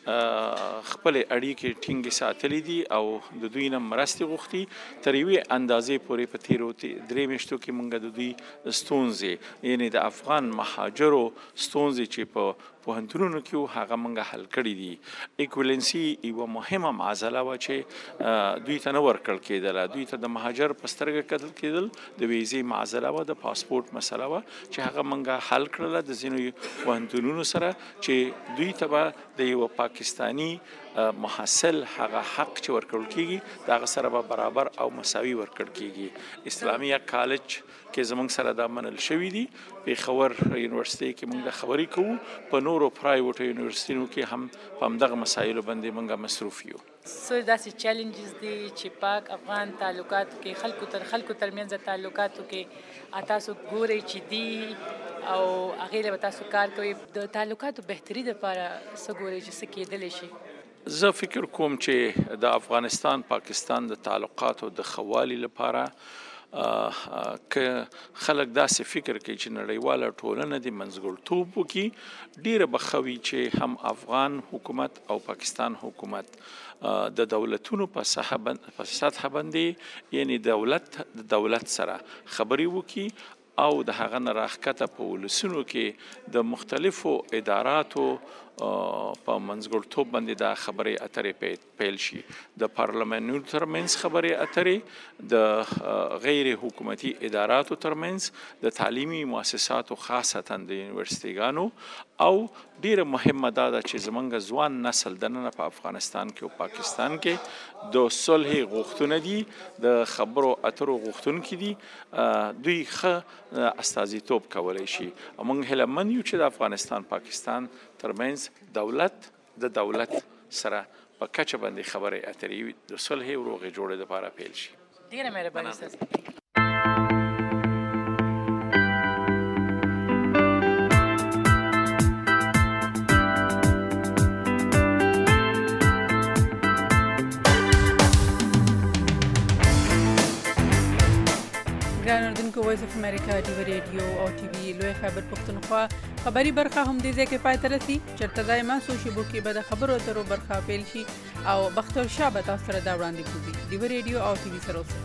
Speaker 6: خپل اړیکې ټینګې ساتلې دي او د دوی نه مرستې غوښتي. تر یوې اندازې پورې په تیرو 3 میاشتو کې موږ د دوی ستونزې، یعنی د افغان مهاجرو ستونزې چې په پوهنتونونو کې هغه موږ حل کړي دي. ایکویلنسي یوه مهمه معضله وه چې دوی ته نه ورکړل کېدله. دوی ته د مهاجر په سترګه کتل کېدل، د ویزې معضله وه، د پاسپورټ مسله وه چې هغه موږ حل کړله د ځینو پوهنتونونو سره چې دوی ته به د یو پاکستاني محصل هغه حق چې ورکړل کېږي د هغه سره به برابر او مساوي ورکړل کېږي. اسلامیه کالج کې زموږ سره دا منل شوي دي. پیښور یونیورسيټي کې موږ د خبرې کوو، په نورو پرایویټ یونیورسيټیو کې هم په همدغه مسایلو باندې موږ مصروف یو.
Speaker 4: څه داسې چیلنجز دي چې پاک افغان تعلقاتو کې خلکو ترمنځ تعلقاتو کې تاسو ګورئ چې دي او هغې له تاسو کار کوي، د تعلقاتو بهتري لپاره څه ګورئ چې څه کېدلی شي؟
Speaker 6: زه فکر کوم چې د افغانستان پاکستان د تعلقاتو د ښه والي لپاره که خلک داسې فکر کوي چې نړیواله ټولنه د منځګړیتوب وکړي، ډیره به ښه وي چې هم افغان حکومت او پاکستان حکومت د دولتونو په سطح باندې، یعنی دولت سره خبرې وکړي او د هغه نه راښکته په ولسونو کې د مختلفو اداراتو په منځګړیتوب باندې دا خبرې اترې پیل شي. د پارلمانونو ترمنځ خبرې اترې، د غیر حکومتي اداراتو ترمنځ، د تعلیمي مؤسساتو خاصتا د یونیورسيټیګانو، او ډیره مهمه دا ده چې زمونږ ځوان نسل دننه په افغانستان کې او پاکستان کې د صلح غوښتنه دي، د خبرو اترو غوښتونکي دي، دوی ښه استازیتوب کولی شي. موږ هیله مند یو چې د افغانستان پاکستان ترمنځ دولت سره په کچه باندې خبرې اترې د صلح او روغې جوړې لپاره پیل شي.
Speaker 4: ډیره مهرباني ستاسو.
Speaker 1: اوریدونکو وایس اف امریکا ډیو ریډیو او ټي وي لوی خیبر پښتونخوا خبری برخه هم دې ځکه پای ته رسي چرته دایما سوشي بو کې به د خبرو اترو برخه پیل شي او بختور شاه به تاسو سره دا وړاندې کوي ډیو ریډیو او ټي وي سره اوسئ.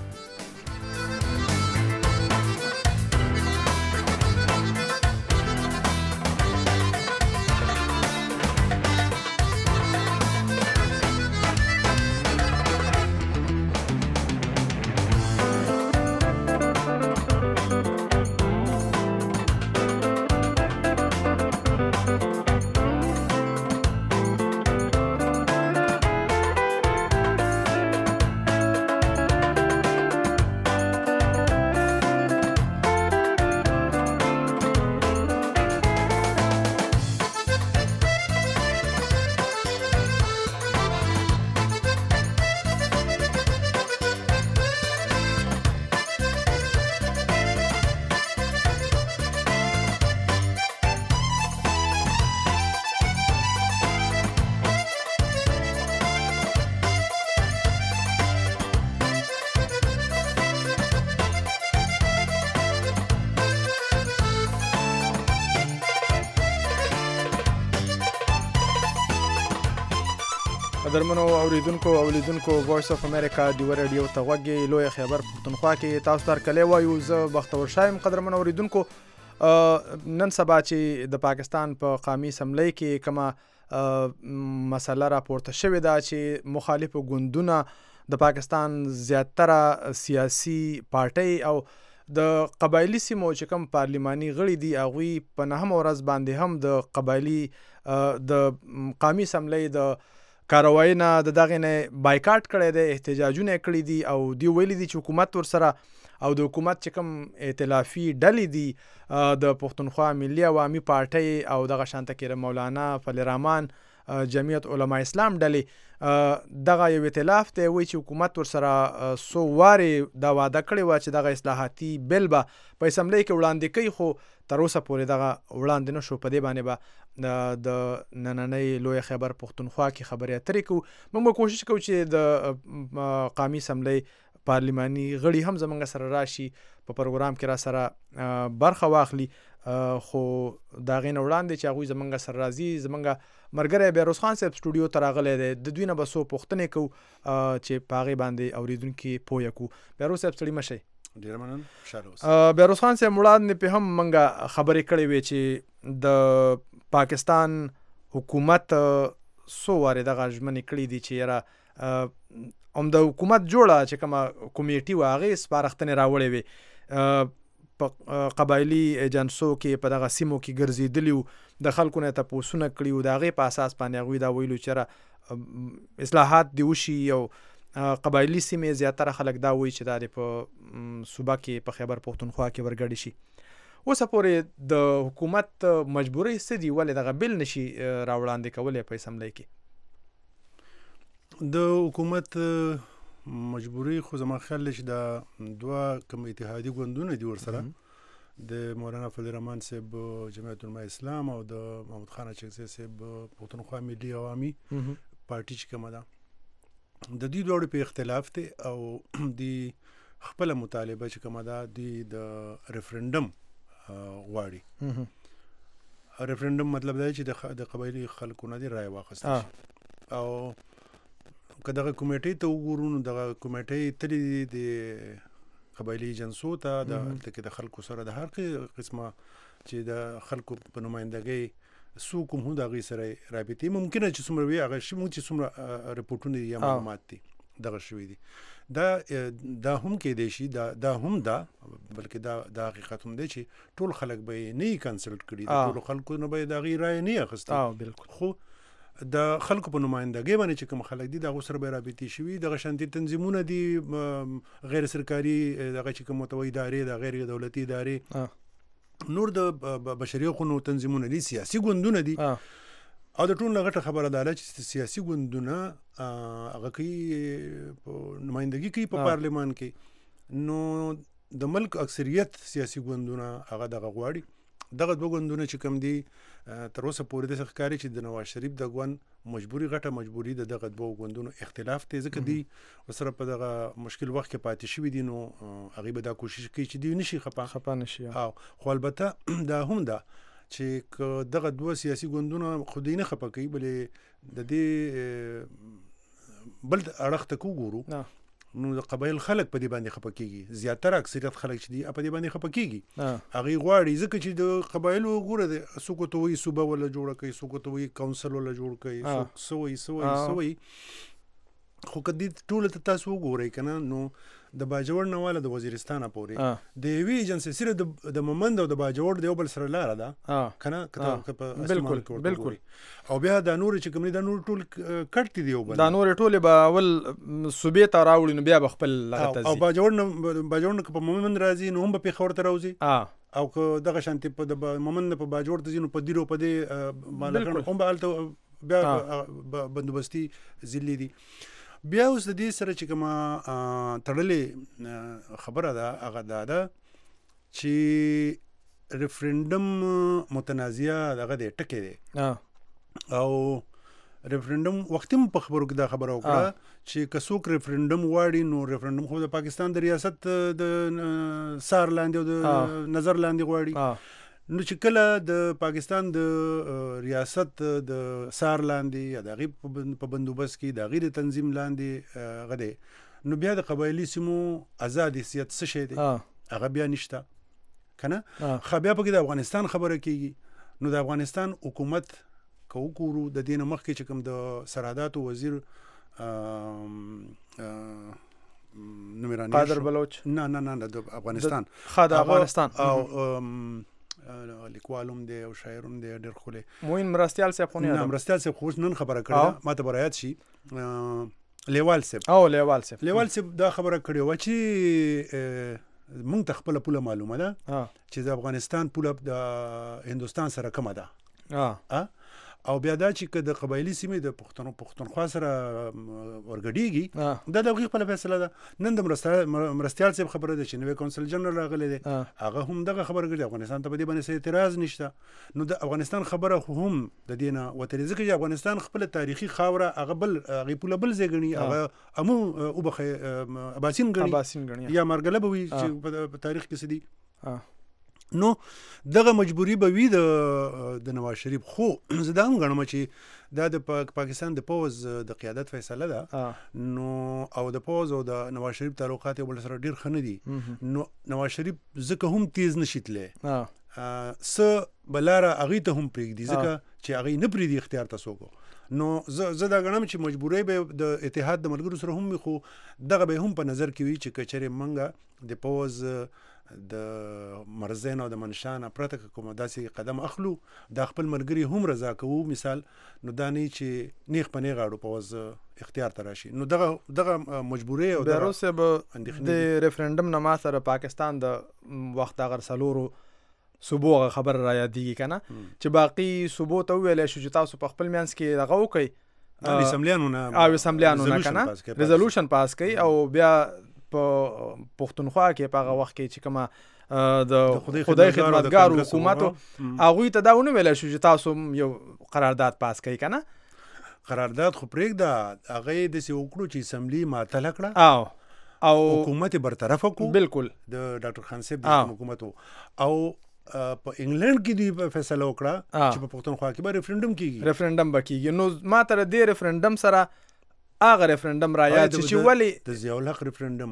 Speaker 2: قدرمنو اوریدونکو او لیدونکو وایس اف امریکا ډیو ریډیو ته غوږی لوی خیبر پښتونخوا کې تاسو تر کله وایو زه بختور شایم. قدرمنو اوریدونکو نن سبا چې د پاکستان په قومي اسمبلی کې کومه مسله راپورته شوې ده چې مخالف ګوندونه د پاکستان زیاتره سیاسي پارټۍ او د قبایلی سیمو چې کوم پارلماني غړي دي هغوی په نهم ورځ باندې هم د قبایلی د قومي اسمبلی د کاروایی نه د دغې نه بایکاټ کړی دی، احتجاجونه کړي دي او دی ویلي دي چې حکومت ورسره او د حکومت چې کوم ائتلافي ډلې دي د پښتونخوا ملي عوامي پارټۍ او دغه شانته کې مولانا فضل الرحمن جمعیت علما اسلام ډلې دغه یو ائتلاف دی وایي چې حکومت ورسره څو وارې دا وعده کړې وه چې دغه اصلاحاتي بل به په اسمبلی کې وړاندې کوي، خو تر اوسه پورې دغه وړاندې نه شو. په دې باندې به د نننۍ لوی خیبر پښتونخوا کې خبرې اترې کوو. موږ به کوشش کوو چې د قومي اسمبلی پارلماني غړي هم زموږ سره راشي په پروګرام کې را سره برخه واخلي، خو د هغې نه وړاندې چې هغوی زموږ سره راځي زموږ ملګری بهروز خان صاحب سټوډیو ته راغلی دی، د دوی نه به څو پوښتنې کوو چې په هغې باندې اورېدونکي پوه کړو. بهروز صاحب ستړي مه شئ.
Speaker 10: ډېره مننه، خوشحاله اوسئ.
Speaker 2: بهروز خان صاحب وړاندې پې هم موږ خبرې کړې وې چې د پاکستان حکومت څو وارې دغه ژمنې کړي دي چې یاره هم د حکومت جوړه چې کومه کمیټي وه هغې سپارښتنې راوړې وې په قبایلي ایجنسو کې په دغه سیمو کې ګرځېدلي وو، د خلکو نه تپوسونه کړي وو، د هغې په اساس باندې هغوی دا ویلو چې یاره اصلاحات دې وشي او قبایلي سیمې زیاتره خلک دا وایي چې دا دې په صوبه کې په خیبر پښتونخوا کې ورګډې شي. اوسه پورې د حکومت مجبورۍ څه دي ولې دغه بل نشي راوړاندې کولی په اسمبلی کې؟
Speaker 7: د حکومت مجبورۍ خو زما خیال دی چې دا دوه کوم اتحادي ګوندونه دي ورسره د مولانا فضل الرحمن صاحب جمعیت علما اسلام او د محمود خان اچکزی صاحب پښتونخوا ملي عوامي پارټي چې کومه ده د دې دواړو په اختلاف دی او د خپله مطالبه چې کومه ده د ریفرنډم غواړي. ریفرنډم مطلب دا چې د قبایلي خلکو نه دی رایه واخیستل شي او که دغه کمیټې ته وګورو نو دغه کمیټې تللې د قبایلي ایجنسو ته دلته کې د خلکو سره د هر قسمه چې د خلکو په نمایندګۍ څوک هم د هغوی سره رابطې ممکنه چې څومره وي هغه موږ چې څومره رپورټونه دي یا معلومات دي دغه شوي دي دا هم کېدای شي دا هم ده بلکې دا حقیقت هم دی چې ټول خلک به یې نه یي کنسلټ کړي، د ټولو خلکو نه به یې د هغوی رایه نه یي اخیستې، خو د خلکو په نمایندګۍ باندې چې کوم خلک دي د هغو سره به یې رابطې شوي. دغه شانتي تنظیمونه دي غیر سرکاري دغه چې کوم متوي ادارې د غیر دولتي ادارې نور د بشري حقوقو تنظیمونه دي، سیاسي ګوندونه دي او د ټول غټه خبره ده چې سیاسي ګوندونه هغه کوي نمایندګي کوي په پارلمان کې، نو د ملک اکثریت سیاسي ګوندونه هغه دغه غواړي دغه دوه ګوندونه چې کوم دي تر اوسه پورې داسې ښکاري چې د نواز شریف د ګوند غټه مجبوري د دغه دوه ګوندونو اختلاف دی، ځکه دوی ورسره په دغه مشکل وخت کې پاتې شوي دي، نو هغوی به دا کوشش کوي چې دوی نشي خفه
Speaker 2: نشي.
Speaker 7: خو البته دا هم ده چې دغه دوه سیاسي ګوندونه خو دوی نه خفه کوي، بلې د دې بل اړخ ته وګورو نو د قبایل خلک په دې باندې خفه کېږي، زیاتره اکثریت خلک چې دي په دې باندې خفه کېږي، هغوی غواړي ځکه چې د قبایلو ګوره د څوک ورته وایي صوبه ولا جوړه کوي، څوک ورته وایي کونسل ولا جوړ کوي، څوک څه وایي. خو که دې ټولو ته تاسو وګورئ که نه، نو د باجوړ نه واله د وزیرستانه پورې د یوې ایجنسۍ صرف د مومند او د باجوړ د یو بل سره لاره ده که نه، بالکل. او بیا دا نور چې کوم دي دا نور ټول کټ دي یو بل،
Speaker 2: دا نور ټول به اول صوبې ته راوړي، نو بیا به خپل لغه ته ځي.
Speaker 7: او باجوړ نه که په مومند راځي نو هم به پېښور ته راوځي، او که دغه شانتې په د مومند نه په باجوړ ته ځي نو په دیرو په دې مالکان هم به هلته بیا بندوبستي ځلې دي. بیا اوس د دې سره چې کومه تړلې خبره ده هغه دا ده چې ریفرنډم متنازعه دغه دی ټکی دی، او ریفرنډم وختي په خبرو کې دا خبره وکړه چې که څوک ریفرنډم غواړي نو ریفرنډم خو د پاکستان د ریاست د سار لاندې او د نظر لاندې غواړي، نو چې کله د پاکستان د ریاست د سار لاندې یا د هغې په بندوبست کې د هغې د تنظیم لاندې غدی، نو بیا د قبایلي سیمو آزاد حیثیت څه شی دی هغه بیا نشته که نه. خو بیا پکې د افغانستان خبره کېږي، نو د افغانستان حکومت که وګورو د دې نه مخکې چې کوم د سرحداتو وزیر
Speaker 2: قادر بلوچ
Speaker 7: نه د افغانستان او لیکوالم دی او شاعرم دی ډېر ښکلی
Speaker 2: موین مرستیال صاحب خو نه
Speaker 7: مرستیال صاحب خو نن خبره کړې ما ته به رایاد شي لیوال صاحب دا خبره کړې وه چې موږ ته خپله پوله معلومه ده چې د افغانستان پوله د هندوستان سره کمه ده، او بیا دا چې که د قبایلي سیمې د پښتونخوا سره ورګډېږي دا د هغوی خپله فیصله ده. نن د مرستیال صاحب خبره ده چې نوی کونسل جنرال راغلی دی، هغه هم دغه خبره کړې، افغانستان ته په دې باندې څه اعتراض نشته. نو د افغانستان خبره خو هم د دې نه وتلې، ځکه چې افغانستان خپله تاریخي خاوره هغې پوله بل ځای ګڼي، هغه امو وبخې اباسین ګڼي یا مرګله به وي چې په تاریخ کې څه دي. نو دغه مجبوري به وي د نواز شریف، خو زه دا هم ګڼم چې دا د پاکستان د پوز د قیادت فیصله ده، نو او د پوز او د نواز شریف تعلقات یو بل سره ډېر ښه نه دي، نو نواز شریف ځکه هم تیز نشي تللی، څه به لاره هغوی ته هم پرېږدي ځکه چې هغوی نه پرېږدي اختیار ته څوک. نو زه دا ګڼم چې مجبورۍ به د اتحاد د ملګرو سره هم وي، خو دغه به هم په نظر کې وي چې که چېرې موږ د پوز د مرزین او د منشا نه پرته که کومه داسې قدم اخلو دا خپل ملګري هم رضا کوو، مثال نو دا نه چې نیغ په نیغ اړو پوز اختیار ته راشي، نو دغه مجبورۍ او
Speaker 2: بیا وروسته به د ریفرنډم نه ما سره پاکستان د وخت هغه څلورو صوبو هغه خبر را یادېږي که نه چې باقي صوبو ته وویلی شو چې تاسو په خپل منځ کې دغه وکئ، اسمبلیانو نه که نه ریزولوشن پاس کوي، او بیا په پښتونخوا کې په هغه وخت کې چې کومه د خدای خدمتګارو حکومتو هغوی ته دا ونه ویلی شو چې تاسو یو قرارداد پاس کوئ که نه.
Speaker 7: قرارداد خو پرېږده، هغه یې داسې وکړو چې اسمبلي معطله کړه او حکومت یې برطرفه کړو، بالکل د ډاکټر خان صاحب د حکومت او په انګلند کې دوی فیصله وکړه چې په پښتونخوا کې به ریفرنډم کېږي.
Speaker 2: نو ما ته د دې ریفرنډم سره هغه ریفرنډم را یاد چې ولې
Speaker 7: د ضیاء الحق ریفرنډم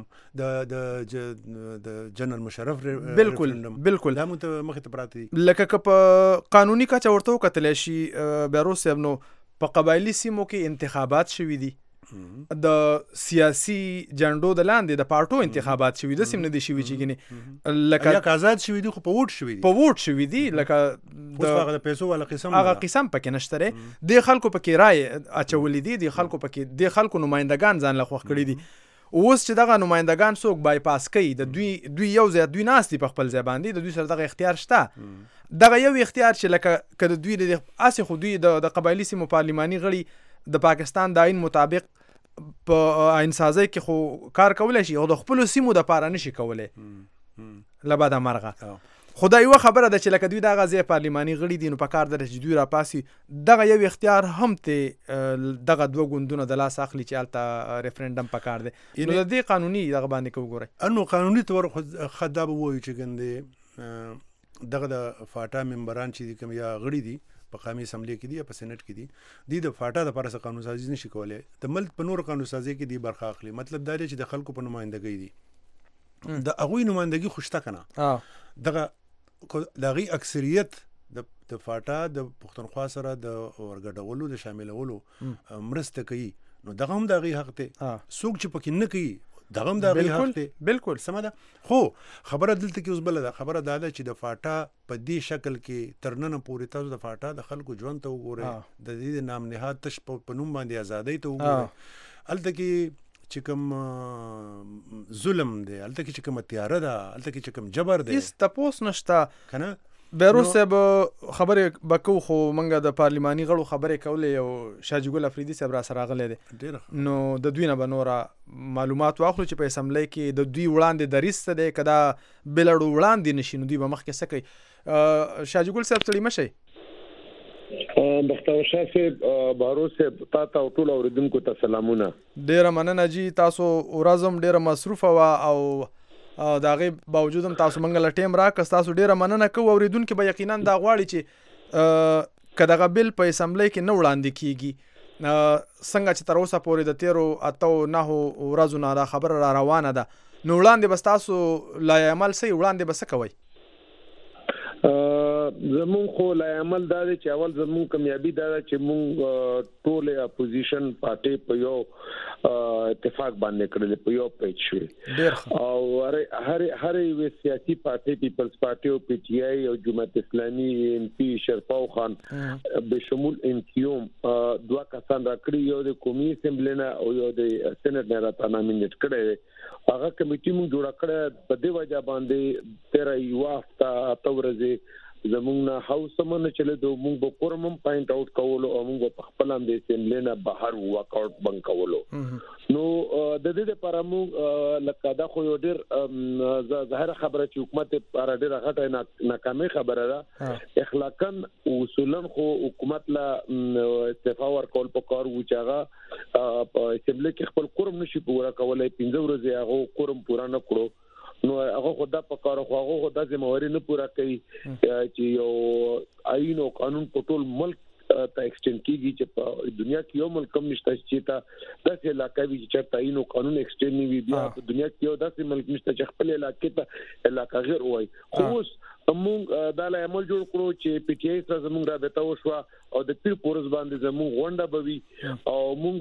Speaker 7: د جنرال مشرف
Speaker 2: بالکل
Speaker 7: دا مخې ته پراته دي،
Speaker 2: لکه که په قانوني کچه ورته وکتلی شي بیروس صاحب، نو په قبایلي سیمو کې انتخابات شوي دي، د سیاسي جنډو د لاندې د پارټو انتخابات شوي، داسې هم نه دي شوي چې ګینې
Speaker 7: لکه آزاد شوي دي خو په ووټ شوي دي
Speaker 2: لکه
Speaker 7: د پیسو والا
Speaker 2: هغه قسم پکې نشته دی، د خلکو پکې رایې اچولي دي، د خلکو نمایندګان ځان له خوښ کړي دي. اوس چې دغه نمایندګان څوک بایپاس کوي، د دوی یو ځای دوی ناست دي په خپل ځای باندې، د دوی سره دغه اختیار شته، دغه یو اختیار چې لکه که د دوی هسې خو دوی د قبایلي سیمو پارلماني غړي د پاکستان د آئین مطابق په آئین سازۍ کې خو کار کولی شي او د خپلو سیمو دپاره نشي کولی له بده مرغه. خدای یو خبره ده چې لکه دوی دغه ځای پارلماني غړي دي نو په کار ده چې دوی راپاسي دغه یو اختیار هم ته دغه دوه ګوندونه د لاس اخلي چې هلته ریفرنډم په کار دی نو د دې قانوني دغه باندې که وګورئ
Speaker 7: نو قانوني طور خو دا به ووایو چې ګندې دغه د فاټا ممبران چې کوم یا غړي دي په قومي اسمبلی کې دي یا په سېنات کې دي د فاټا د پارسه قانون سازي نشي کولای د ملک په نور قانون سازي کې دي برخه اخلي مطلب دا دی چې د خلکو په نمائندګۍ دي د هغوی نمائندګي خوشته کنه دغه اکثریت د فاټا د پښتونخوا سره د ورګډولو د شاملولو مرسته کوي نو دغه هم دغه حق ته څوک چې پکې نه کوي دغه هم دغه حق ته بالکل سم ده خو خبره دلته کې اوس بل ده خبره دا ده چې د فاټا په دې شکل کې ترننه پورې تاسو د فاټا د خلکو ژوند ته وګورئ د دې نام نهاد تش په نوم باندې ازادۍ ته وګورئ هلته کې چې کوم ظلم دی هلته کې چې کوم تیاره ده هلته کې چې کوم جبر دی
Speaker 2: هیڅ تپوس نشته
Speaker 7: کنه
Speaker 2: بیروز صاحب خبرې به کوو خو موږ د پارلماني غړو خبرې کولې او شاجي ګل افریدي صاحب را سره راغلی دی نو د دوی نه به نوره معلومات واخلو چې په اسمبلی کې د دوی وړاندې دریځ څه دی که دا بلړو وړاندې نشي نو دوی به مخکې څه کوي شاجي ګل صاحب ستړي مه شئ
Speaker 8: بختور شاه صاحب بهروز صاحب تا ته ټول اوریدونکو ته سلامونه
Speaker 2: ډیره مننه جی تاسو ورځ هم ډیره مصروفه وه او د هغې باوجود هم تاسو موږ له ټیم راکړه ستاسو ډیره مننه کوو اوریدونکي به یقینا دا غواړي چې که دغه بل په اسمبلی کې نه وړاندې کیږي څنګه چې تر اوسه پورې د 13-9 ورځو نه دا خبره را روانه ده نو وړاندې به ستاسو لای عمل څه وړاندې به څه کوئ
Speaker 8: زمون خو لای عمل دا دی چې اول زمون کامیابی دا ده چې مونږ ټول اپوزیشن پارټي په یو اتفاق باندې کړل په یو پیچ شوی او هر یو سیاسي پارټي پیپلز پارټي او پی ټی آی او جماعت اسلامي ام پی شرفاو خان به شمول انتیوم دوه کسان راکړي یو د قومي اسمبلی نه او یو د سېنات نه راته نامینیټ کړي هغه کمیټي مونږ جوړ کړه په دې وجه باندې 13 یو هفته ورځې زمونږ نه هاوس سمونه چلے دو مونږ به کورمم پاینټ اوټ کولو او مونږ په خپل هم د اسمبلی نه بهر واک اوټ بنک کولو نو د دې لپاره مونږ لکه دا خو یو ډیر ظاهر خبره چې حکومت لپاره ډیر غټه ناکامي خبره ده اخلاقاً اصولاً خو حکومت لا استعفا ورکول په کار و چې هغه په اسمبلی کې خپل کورم نشي پوره کولای 15 ورځې هغه کورم پوره نه کړو نو هغه خدا په کار خو هغه خدا ذمہواری نه پوره کوي چې یو آئین او قانون په ټول ملک ته ایکسټند کیږي چې په دنیا کې یو ملک هم نشته چې تا داسې علاقې وي چې آئین او قانون ایکسټند نه وي بیا په دنیا کې یو داسې ملک نشته چې خپل علاقې ته علاقه غیر وای خو موږ دا له عمل جوړ کړو چې پی ټی آی سره زموږ رابطه وشو او د پیر پورز باندې زموږ غونډه بوي او موږ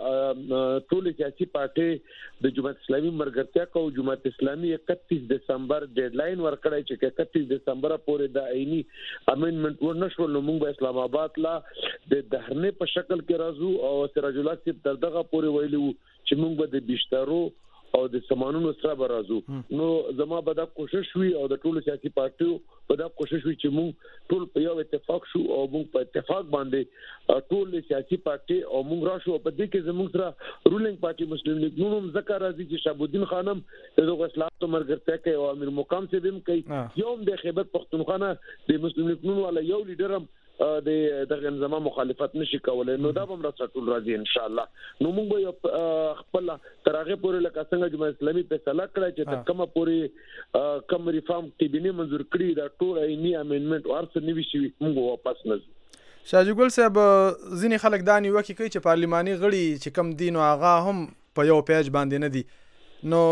Speaker 8: به ټول سیاسي پارټي د جماعت اسلامي مرګرتیا کو جماعت اسلامي 31 دسمبر ډیډلاین ورکړی چې 31 دسمبر پورې د آئینی امندمنت ورنشول نو موږ به اسلام آباد لا د دهرنه په شکل کې راځو او سراج الله صاحب تر دغه پورې ویلو چې موږ به د بشترو او د سمانونو سره برازو نو زما به دا کوشش وی او د ټولو سیاسي پارټیو په دا کوشش وی چې موږ ټول په یو اتفاق شو او موږ په اتفاق باندې ټول سیاسي پارټي او موږ راشو په دې کې زموږ سره رولینګ پارټي مسلم لیگ نو هم ذکر راځي چې شهاب الدین خانم دغه اصلاحات مرګرتیا کوي او امیر مقام سے هم کوي یوم د خیبر پختونخوا د مسلم لیگ نو ولا یو لیډر هم دغه نظام مخالفت نشي کولای نو دا به مرسته ټول راځي ان شاء الله نو موږ خپل ترغه پورې لکه څنګه جماعت اسلامي په فیصله کړی چې تکمه پورې کم ریفارم کابینه منظور کړی دا ټول آئینی امندمنت ورڅ نیوي شي موږ واپس نځو
Speaker 2: شاجي ګل صاحب ځینې خلک دا نیوکه کوي چې پارلماني غړي چې کم دین او هغه هم په یو پیج باندې نه دي نو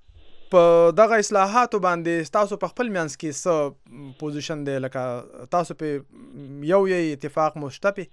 Speaker 2: په دغه اصلاحاتو باندې تاسو په خپل میانس کې څه پوزیشن دی لکه تاسو په یو اتفاق مشتبه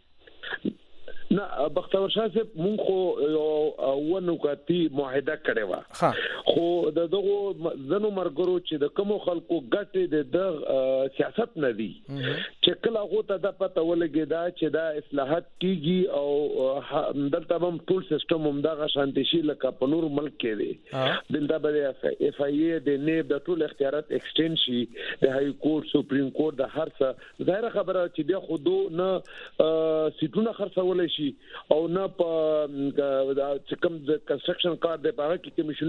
Speaker 8: نه بختور شاه صاحب مونږ خو یو ونوکاتی معاهده کړې و خو دغه زنو مرګرو چې د کوم خلکو ګټې د سیاست نه دي چې کله هغه ته د پته ولګي دا چې دا اصلاحات کیږي او دلته هم ټول سیستم هم دا شانتي شي لکه په نور ملک کې دی دلته به اف ای ای د نیب د ټول اختیارات ایکسټند شي د های کورټ سپریم کورټ د هر څه ظاهر خبره چې د خودو نه سیټونه خرڅول شي او نه په کوم د کنستراکشن کار د پاره کې کمیشن اخستای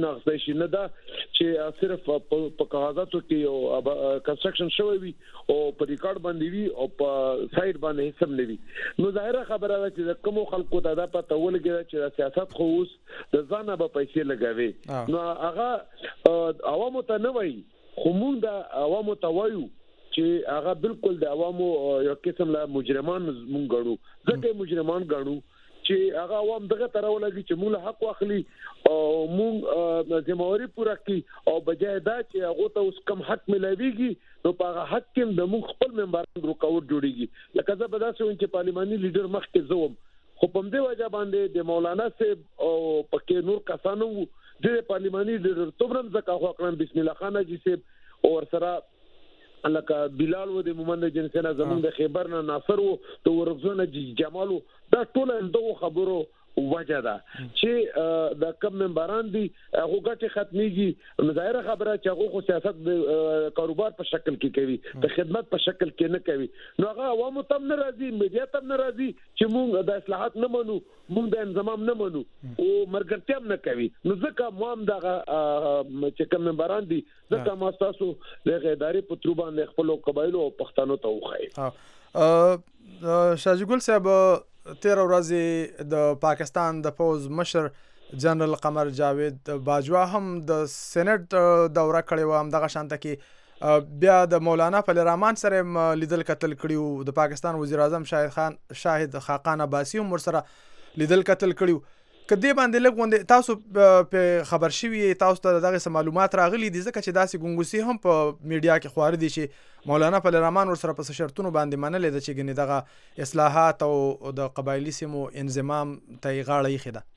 Speaker 8: شي نه دا چې صرف په کاغذاتو کې یو کنستراکشن شوی وي او په ریکارډ باندې وي او په سایت باندې حساب نه وي. نو ظاهره خبره ده چې کوم خلکو ته دا پته ولګي چې سیاست خو اوس د ځانه به پیسې لګوي. نو هغه عوامو ته نه وایي خو موږ د عوامو ته وایو چې هغه بالکل د عوامو یو قسم لا مجرمان مونږ ګڼو. ځکه مجرمان ګڼو چې هغه عوام دغه تر ولګي چې موږ حق واخلي او موږ ذمہواری پوره کړي او بجای دا چې هغه ته اوس کم حق ملويږي نو په هغه حق کې د موږ خپل ممبران رکاوټ جوړيږي. لکه زه به دا څه چې پارلماني لیډر مخ کې زوم خو په دې وجه باندې د مولانا صاحب او پکې نور کسانو د پارلماني لیډر توبرم زکه خو اکرم بسم الله خان جی صاحب او سره لکه بلال و د مومند جنسنا زمون د خیبر نه ناصر و د ورزونه جمالو دا ټول دغه خبرو وجه ده چې د کم ممبران دي هغه ګټه ختميږي. ظاهره خبره چې هغه سیاست د کاروبار په شکل کې کوي د خدمت په شکل کې نه کوي. نو هغه عوامو تم ناراضي میډیا تم ناراضي چې موږ د اصلاحات نه منو موږ د انضمام نه منو او مرګرتیا نه کوي. نو ځکه موږ دغه چې کم ممبران دي ځکه ما تاسو د ادارې په تر باندې خپل قبایلو او پښتنو ته وخایي.
Speaker 2: شاجي ګل صاحب 13 ورځې د پاکستان د پوز مشر جنرال قمر جاوید باجوا هم د سېنات دوره کړې و. هم دغه شانته کې بیا د مولانا فضل الرحمن سره لیدل کتل کړیو. د پاکستان وزیر اعظم شاهد خاقان عباسی هم ورسره لیدل کتل کړیو. کدی باندې لګوند تاسو په خبر شوي تاسو ته دغه معلومات راغلي دي ځکه چې داسې ګونګوسی هم په میډیا کې خوار دي چې مولانا فضل الرحمن ورسره په شرطونو باندې منلې ده چې ګنې دغه اصلاحات او د قبایلی سیمو انضمام ته غاړه یې خده.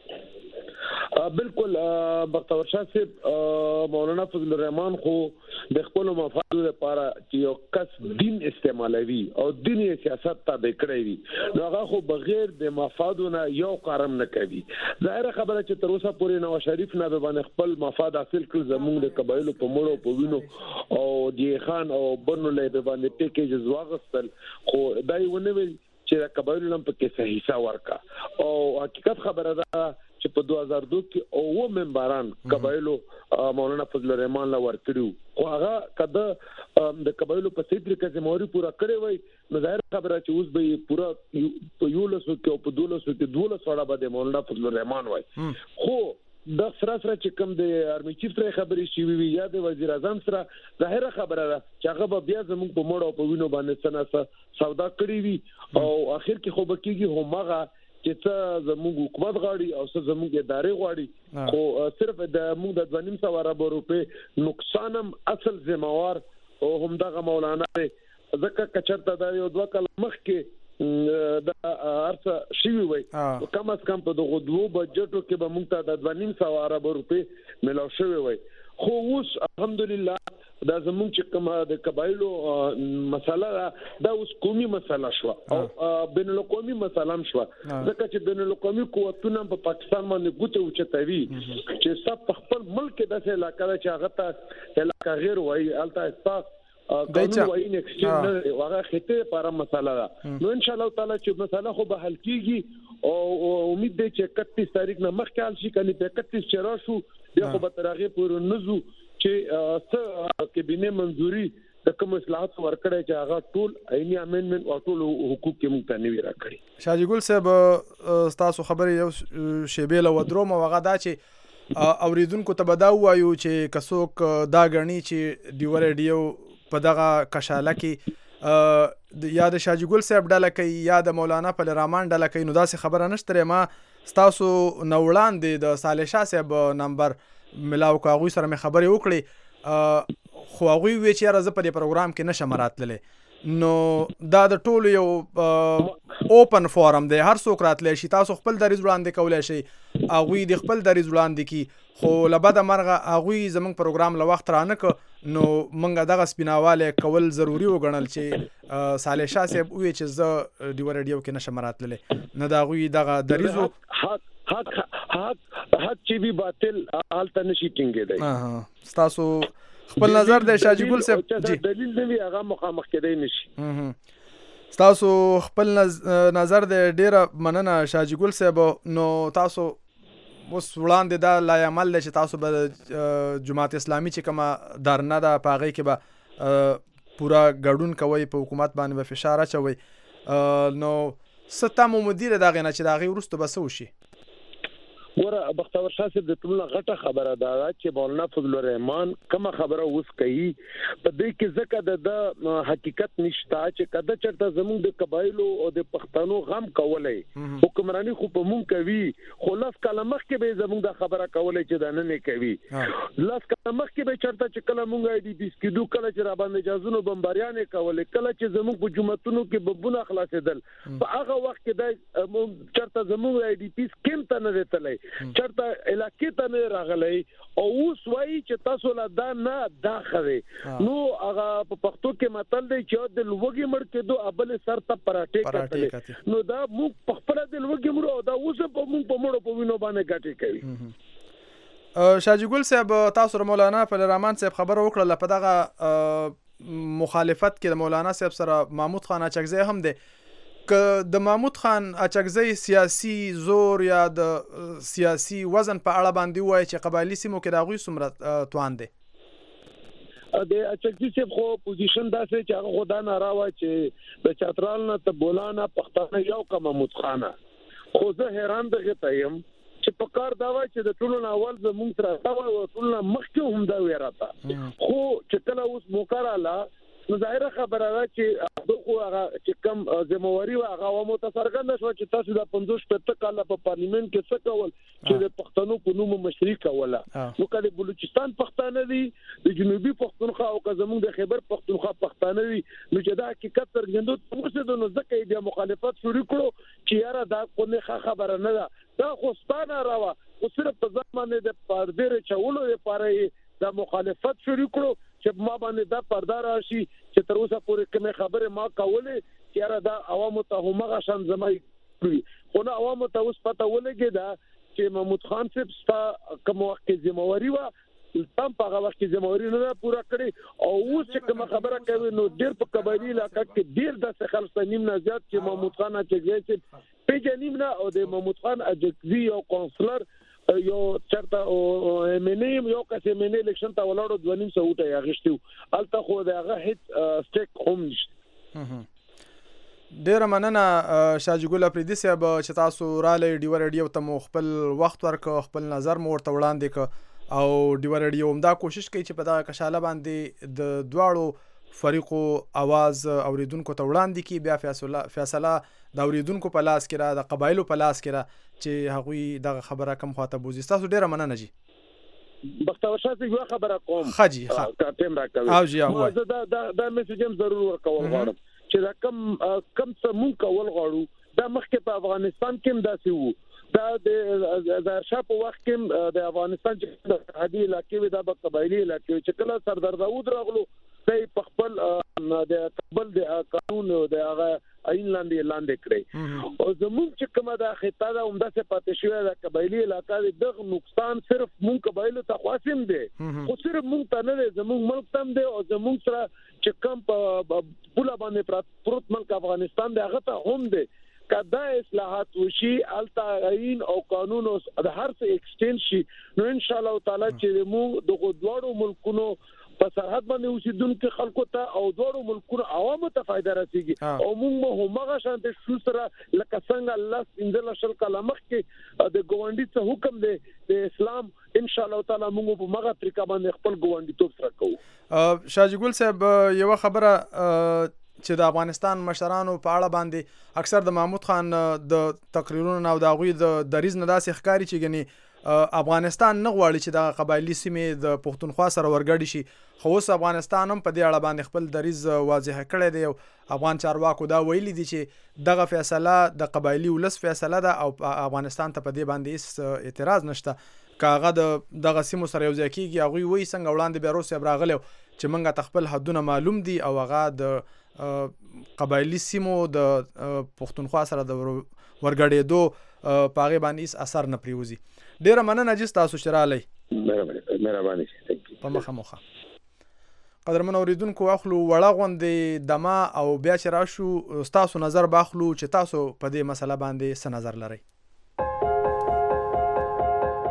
Speaker 8: بالکل بختور شاه صاحب مولانا فضل الرحمن خو د خپل مفاد لپاره چې یو کس دین استعمالوي او دیني سیاست تابع کړی وي نو هغه خو بغیر د مفادونه یو کارم نه کوي. ظاهره خبره چې تر اوسه پورې نواز شریف نه به باندې خپل مفاد حاصل کړ زموږ د قبایلو په مړو په وینو او دی خان او بنو له باندې پیکیج واغستل خو دای ونه ویل چې قبایلو لم په کې صحیح حصہ ورکا او حقیقت خبره ده چې په 2002 کې او ممبران قبایلو مولانا فضل الرحمن لا ورکړو خو هغه کده د قبایلو په سي طریقې ذمہواری پورا کړې وای نو ظاهر خبره چې اوس به پورا په یو لسو کې او په 200 کې 200 وړه باندې مولانا فضل الرحمن وای. خو د سره چې کوم د آرمي چیف سره خبرې شي وی یا د وزیر اعظم سره ظاهر خبره ده چې هغه بیا زموږ په مړ او په وینو باندې سناسه سودا کړی وي او اخر کې خو بکیږي همغه چې څه زموږ حکومت غاړي او څه زموږ ادارې غاړي خو صرف د موږ د 2.5 ارب روپے نقصانم اصل ذمہوار او همدغه مولانا ځکه کچرته دا یو دوه کال مخکې د ارڅ شوی وای کم از کم په دغه دوه بجټو کې به موږ ته د 2.5 ارب روپے ملاو شوی وای. خو اوس الحمدلله دا زموږ چې کوم د قبایلو مسله دا اوس قومي مسله شو او بین الاقوامي مسله شو ځکه چې بین الاقوامي قوتونه په پاکستان باندې ګوته اوچتوي چې سب خپل ملک داسې علاقه چې هغه ته علاقه غیر وای الته اساس قانون وای نه اکسچینج هغه خته لپاره مسله ده. نو ان شاء الله تعالی چې مسله خو به حل کیږي او امید دی چې 31 تاریخ نه مخکې حل شي کني په 31 چر شو بیا خو به ترغه پور نزو چې څه کابینه منځوري د کوم اصلاحات ورکړی چې هغه ټول عیني امندمنت او ټول حقوق کې مونږ ته نوي راکړي.
Speaker 2: شاجي ګل صاحب تاسو خبرې یو شیبه له ودرو مو هغه دا چې اوریدونکو ته بدا وایو چې کڅوک دا غني چې ډیو ریډیو په دغه کشاله کې یا د شاجي ګل صاحب ډله کوي یا د مولانا فضل الرحمن ډله کوي نو داسې خبره نشته. ما تاسو نو وړاندې د صالح شاه صاحب نمبر ملاو کاغوي سره مې خبرې وکړې خو هغه وی چې راځه په دې پروګرام کې نشم راتللې نو دا د ټولو یو اوپن فورم دی هر څوک راتلی شي تاسو خپل دریځ وړاندې کولای شئ هغوی د خپل دریځ وړاندې کی خو لبد مرغه هغوی زموږ پروګرام له وخت رانه ک نو منګه دغه سپیناواله کول ضروری وګڼل چې صالح شاه صاحب وی چې ز ډیو ریډیو کې نشم راتللې نه دا هغوی دغه دریځو
Speaker 8: حق چې وی باطل حالت نشي ټینګېدای.
Speaker 2: تاسو خپل نظر د شاجي ګل صاحب
Speaker 8: دلیل نه وی هغه مخامخ کېدای نشي.
Speaker 2: تاسو خپل نظر د ډیره مننه شاجي ګل صاحب. نو تاسو اوس وړاندې دا لایعمل دی چې تاسو به جماعت اسلامي چې کومه دارنه ده په هغې کې به پوره ګډون کوئ، په حکومت باندې به فشار اچوئ، نو څه تمه مدیره د هغې نه چې د هغې وروسته به څه وشي؟
Speaker 8: ګوره بختور شاه صاحب د ټولو غټه خبره ده چې مولانا فضل الرحمن کومه خبره اوس کوي په دې کې ځکه د حقیقت نشته چې کله چرته زموږ د قبایلو او د پښتنو غم کولای حکمرانی خو په مونږ کوي، خو لاس کله مخکې به زموږ د خبره کولای چې دا نه کوي، لاس کله مخکې به چرته چې کله مونږ آی ډي پی سکیدو کله چې را باندې جازونو بمباریانې کولې، کله چې زموږ په جمعتونو کې بمبونه خلاصېدل، په هغه وخت کې د چرته زموږ آی ډي پی سکیم ته نه راتللی، چرته علاقې ته نه راغلی، او اوس وایي چې تاسو لا دا نه دا خره نو هغه په پښتو کې متل دی چې د لوګي مړ کېدو ابل سر ته پراټې کتل، نو دا موږ په خپل د لوګي مړ او دا اوس په موږ په مړو په وینو باندې ګټې کوي.
Speaker 2: شاجي ګل صاحب تاسو مولانا فضل الرحمن صاحب خبر وکړه په دغه مخالفت کې د مولانا صاحب سره محمود خان اچکزی هم دی، که د محمود خان اچکزی سیاسي زور یا د سیاسي وزن په اړه باندې وایي چې قبایلي سیمو کې د هغوی څومره توان دی؟
Speaker 8: د اچکزي صاحب خو پوزیشن داسې چې هغه خو دا ناروا چې د چترال نه ته بولانه پښتانه یو کم محمود خانه، خو زه حیران دغه ته یم چې په کار دا وایي چې د ټولو نه اول زموږ سره دا وایي او ټولو نه مخکې هم دا ویې راته، خو چې کله اوس موقع راله نو ظاهره خبره ده چې دغه هغه چې کم ذمہواری او هغه عوامو ته څرګنده شو چې تاسو د 50 کال په پارلیمنت کې څه کول چې د پښتنو په نوم مشري کوله، نو کله بلوچستان پښتانه دي، د جنوبي پښتونخوا او زموږ د خیبر پښتونخوا پښتانه دي، نو چې دا حقیقت څرګندو تاسو د نو ځکه د مخالفت شروع کړو چې یاره دا کومه خبره نه ده، دا خو ستانه راوه، خو صرف په ځمانه د پردې چولو لپاره دا مخالفت شروع کړو چې ما باندې دا پردار راشي چې تر اوسه پورې کومه خبره ما کولې چې یاره دا عوامو ته همغه شان زمای کړی، خو نه عوامو ته اوس پته ولګي دا چې محمود خان صاحب ستا کوم وخت کې ذمہواری و تم په هغه وخت کې ذمہواری نه پوره کړی، او اوس چې کوم خبره کوي نو ډېر په قبایلی علاقې کې ډېر د خلک نیم نه زیات چې محمود خان اچکزی پیژنیم نه، او د محمود خان اچکزی او کونسلر یو چرته او امنیم یو کس امنی الیکشن ته ولاړو 2.5 سوټه یغشتو الته خو دغه هیڅ سټیک هم نشته.
Speaker 2: ډیره مننه شاجي ګل افریدي صاحب چې تاسو رالی ډیو ریډیو ته مو خپل وخت ورکړ، خپل نظر مو ورته وړاندې کړ، او ډیو ریډیو هم دا کوشش کوي چې په دغه کشاله باندې د دواړو فریقو आवाज اوریدونکو ته وړاندې کړي، بیا فیصله د اوریدونکو په لاس کې را، د قبایلو په لاس کې را چې هغوی دغه خبره کم خواته بوزي. تاسو ډیره مننه جی.
Speaker 8: بختور شاه صاحب یو خبره کوم
Speaker 2: خاجي
Speaker 8: ټیم راکوي
Speaker 2: او جی او
Speaker 8: دا میسج هم ضرور ورکول غواړم چې دا کم څه مونږ کول غواړو دا مخکې په افغانستان کې هم داسې وو، دا د ظاهرشاه په وخت کې د افغانستان چې د سرحدي علاقې دا په قبایلی علاقې چې کله سردار داوود راغلو د خپل د خپل د قانون د هغه عین لاندې کړی، او زموږ چې کومه د خطه دا عمده څه پاتې شوی د قبایلی علاقې د نقصان صرف مونږ قبایلو ته خاصم دي، خو صرف مونږ ته نه، زموږ ملک تم دي، او زموږ سره چې کم په بوله باندې پروت ملک افغانستان دی هغه ته هم دي. کدا اصلاحات وشي الته عین او قانون او د هر څه ایکسټند شي نو ان شاء الله تعالی چې موږ د دوړو ملکونو په سرحد باندې اوسیدونکو خلکو ته او دوړو ملکونو عوامو ته فائدہ رسیږي، او موږ همغه شانته شو سره لکه څنګه الله انزل شل کلمخ کې د ګوندی څخه حکم دی د اسلام ان شاء الله تعالی موږ په مغه طریقه باندې خپل ګوندی توپ سره کوو.
Speaker 2: شاجي ګل صاحب یو خبره چې د افغانستان مشرانو په اړه باندې اکثر د محمود خان د تقریرونو او د هغوی د دریز نه داسې ښکاري چې ګنې افغانستان نه غواړي چې د قبایلی سیمې د پښتونخوا سره ورګډ شي، خو اوس افغانستان هم په دې اړه باندې خپل دریز واضح کړی دی، او افغان چارواکو دا ویلي دي چې دغه فیصله د قبایلی ولس فیصله ده او افغانستان ته په دې باندې هیڅ اعتراض نشته، که هغه دغه سیمو سره یو ځای کېږي. هغوی وایي څنګه وړاندې بیا روسیه راغلی چې موږ ته خپل حدونه معلوم دي او هغه د قبایلی سیمو د پښتونخوا سره د ورګډېدو په هغې باندې هیڅ اثر نه پرېوځي. ډیره مننه جی تاسو چې رالی.
Speaker 8: مهرباني
Speaker 2: په مخه مخه. قدرمن اوریدونکو اخلو وړه غوندې دمه او بیا چې راشو ستاسو نظر باخلو چې تاسو په دې مسله باندې څه نظر لرئ.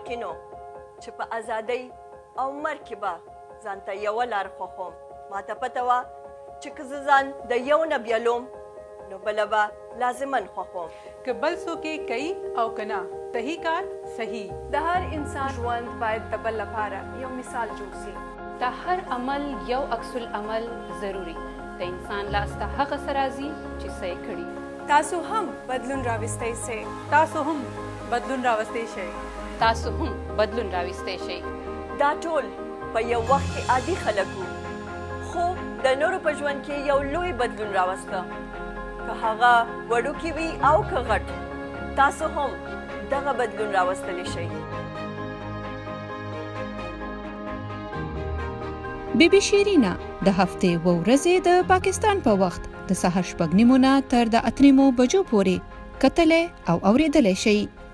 Speaker 13: ممکنو چې په ازادۍ او مرګ کې به ځانته یوه لار خوښوم. ماته پته وه چې که زه ځان د یو نه بیلوم نو بله به لازماً خوښوم.
Speaker 1: که بل څوک یې کوي او که نه صحیح کار صحیح.
Speaker 9: د هر انسان ژوند باید د بل لپاره یو مثال جوړ شي.
Speaker 5: د هر عمل یو عکس العمل ضروري. د انسان لاس ته هغه څه راځي چې څه یې کړي.
Speaker 9: تاسو هم بدلون راوستی شئ.
Speaker 1: تاسو هم بدلون راوستی شئ.
Speaker 5: تاسو هم بدلون راوستی شئ.
Speaker 13: دا ټول په یو وخت کې عادي خلک وو، خو د نورو په ژوند کې یو لوی بدلون راوسته. که هغه وړوکی وي او که غټ، تاسو هم دغه بدلون راوستلی شئ.
Speaker 5: بیبي شیرینا د هفتې و ورځې د پاکستان په وخت د سهار 6:30 نه تر د 8 بجو پورې کتلې او اوریدلې شي.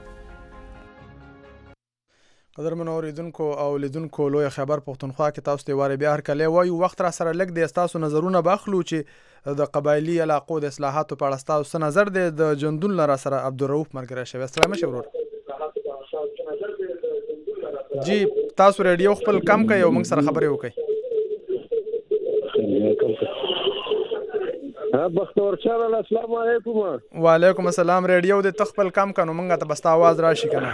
Speaker 2: قدرمن اوریدونکو او لیدونکو لوی خبر پښتونخوا کې تاسو ته واره بیا هر کله وایو وخت را سره لګ د تاسو نظرونه باخلو چې د قبایلی علاقو د اصلاحاتو په اړه تاسو نظر دی د جندون لاره سره عبدالرؤف مرګره شوی. السلام علیکم ورور. جی تاسو ریډیو خپل کم کړئ او موږ سره خبرې وکړئ.
Speaker 8: بختور شاه السلام علیکم.
Speaker 2: وعلیکم السلام. ریډیو د تخپل کم کنو موږ ته بس आवाज راشي کنه.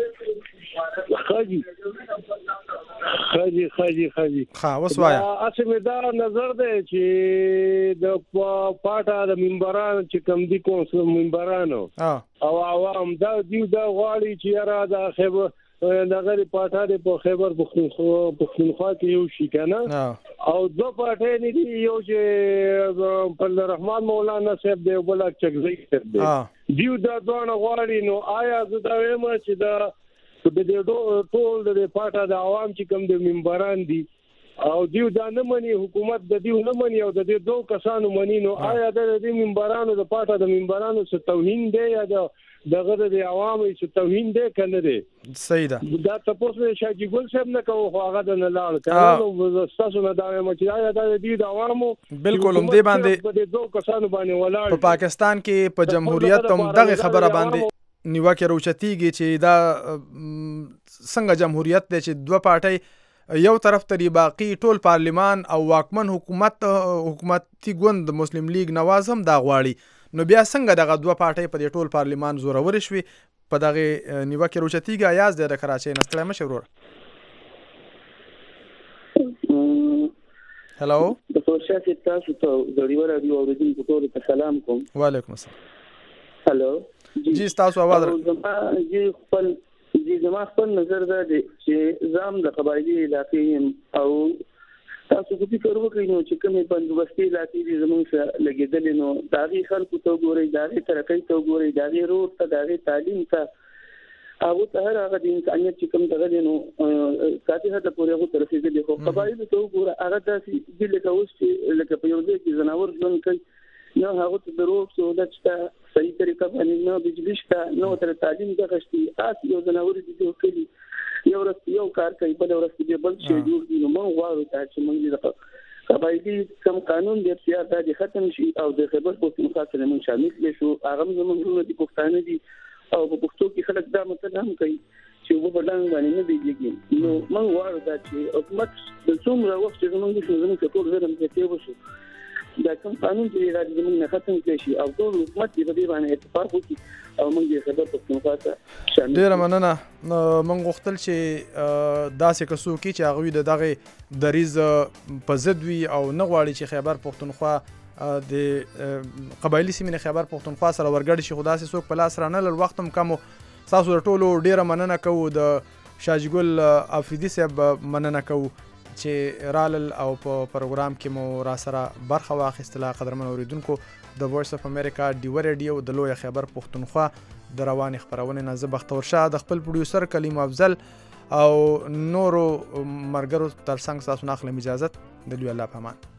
Speaker 2: خاجي اوس وایا.
Speaker 8: اسمه دا نظر دی چې د پاټا د منبرانو چې کم دي کونسل منبرانو او عوام دا دیو دا غواړي چې را د خبر دغه پاټا د په خبر پښتونخوا کې یو شي کنه او دو پاټې نه دي یو چې په رحمان مولانا صاحب دی بل چکزي دی دیو دا دوه غواړي. نو آیا زه دا وایم چې دا د دې ټول د پاټا د عوام چې کوم د منبران دي او دیو دا نه مني، حکومت د دیو نه مني او د دې دوه کسانو مني، نو آیا د دې منبرانو د پاټا د منبرانو څه توهین دی یا دغه د عوامو څه توهین دی کنه دی؟
Speaker 2: صحیح ده.
Speaker 8: دا تاسو شاجي ګل صاحب نه کوو خو هغه د نه لاړ کړو تاسو نه دا وایم چې آیا د دې د عوامو
Speaker 2: بالکل هم دې باندې
Speaker 8: د دوه کسانو باندې ولاړ
Speaker 2: په پاکستان کې په جمهوریت هم دغه خبره باندې نیوکه روچتیږي چې دا څنګه جمهوریت دی چې دوه پارټۍ یو طرف ته باقی ټول پارلیمان او واکمن حکومتي ګوند مسلم لیگ نواز هم دا غواړي. نو بیا څنګه دغه دوه پارټۍ په ټول پارلیمان زورور شوي په دغه نیوکه روچتیږي؟ یاز د کراچۍ نستړی مشه ورور. هلو
Speaker 11: د فورشا چې تاسو ته غړي راډیو اوریدونکو ټول ته سلام کوم.
Speaker 2: وعلیکم السلام.
Speaker 11: هلو
Speaker 2: جی تاسو आवाज
Speaker 11: زما خپل نظر دا دی چې زام د قبایلی علاقې او تاسو کو فکر وکړئ نو چې کومې بندوبستي علاقې دي زموږ سره لګېدلې نو د هغې خلکو ته وګورئ، د هغې ترقۍ ته وګورئ، د هغې روډ ته، د هغې تعلیم ته، هغو ته هر هغه د انسانیت چې کوم دغه دی نو کافي حده پورې هغو ته رسېدلي. خو قبایلو ته وګوره هغه داسې دي لکه اوس چې لکه په یو ځای کې ځناور ژوند کوي، نو هغو ته د روډ سهولت شته، صحیح طریقه باندې نه بجلی شته، نه ورته تعلیم دغه شته. هسې یو ځناور دي جوړ کړي، یو ورځ یو کار کوي، بله ورځ بیا بل شی جوړ دي. نو موږ غواړو چې موږ د قبایلي کم قانون د اختیار دا ختم شي او د خیبر پښتونخوا سره موږ شامل شو. هغه زموږ ورونه دي، پښتانه دي او په پښتو کې خلک دا مطلب هم کوي چې وګ بدلنګ باندې نه دیږي. نو موږ غواړو چې حکومت د څومره وخت چې موږ ټول زرم کې وشو دا کوم قانون چې راځي موږ نه ختم کړي شي او ټول حکومت دې باندې اتفاق وکړي او موږ دې خبر پښتونخوا ته شامل.
Speaker 2: ډیره مننه. موږ غوښتل چې داسې کسو کې چې هغوی د دغه دریځ په ضد وي او نه غواړي چې خیبر پښتونخوا د قبایلي سیمې خیبر پښتونخوا سره ورګډ شي، خو داسې څوک په لاس را نه لر. وخت هم کم و. تاسو د ټولو ډیره مننه کوو. د شاجګل افریدي صاحب مننه کوو چې رالل او په پروګرام کې مو را سره برخه واخیستله. قدرمن اوریدونکو د وایس اف امریکا ډیو ریډیو د لوی خیبر پښتونخوا د روانې خپرونې نه زه بختور شاه د خپل پروډوسر کلیم افضل او نورو مرګرو ترڅنګ تاسو نه اخلم اجازه د لوی الله په امان.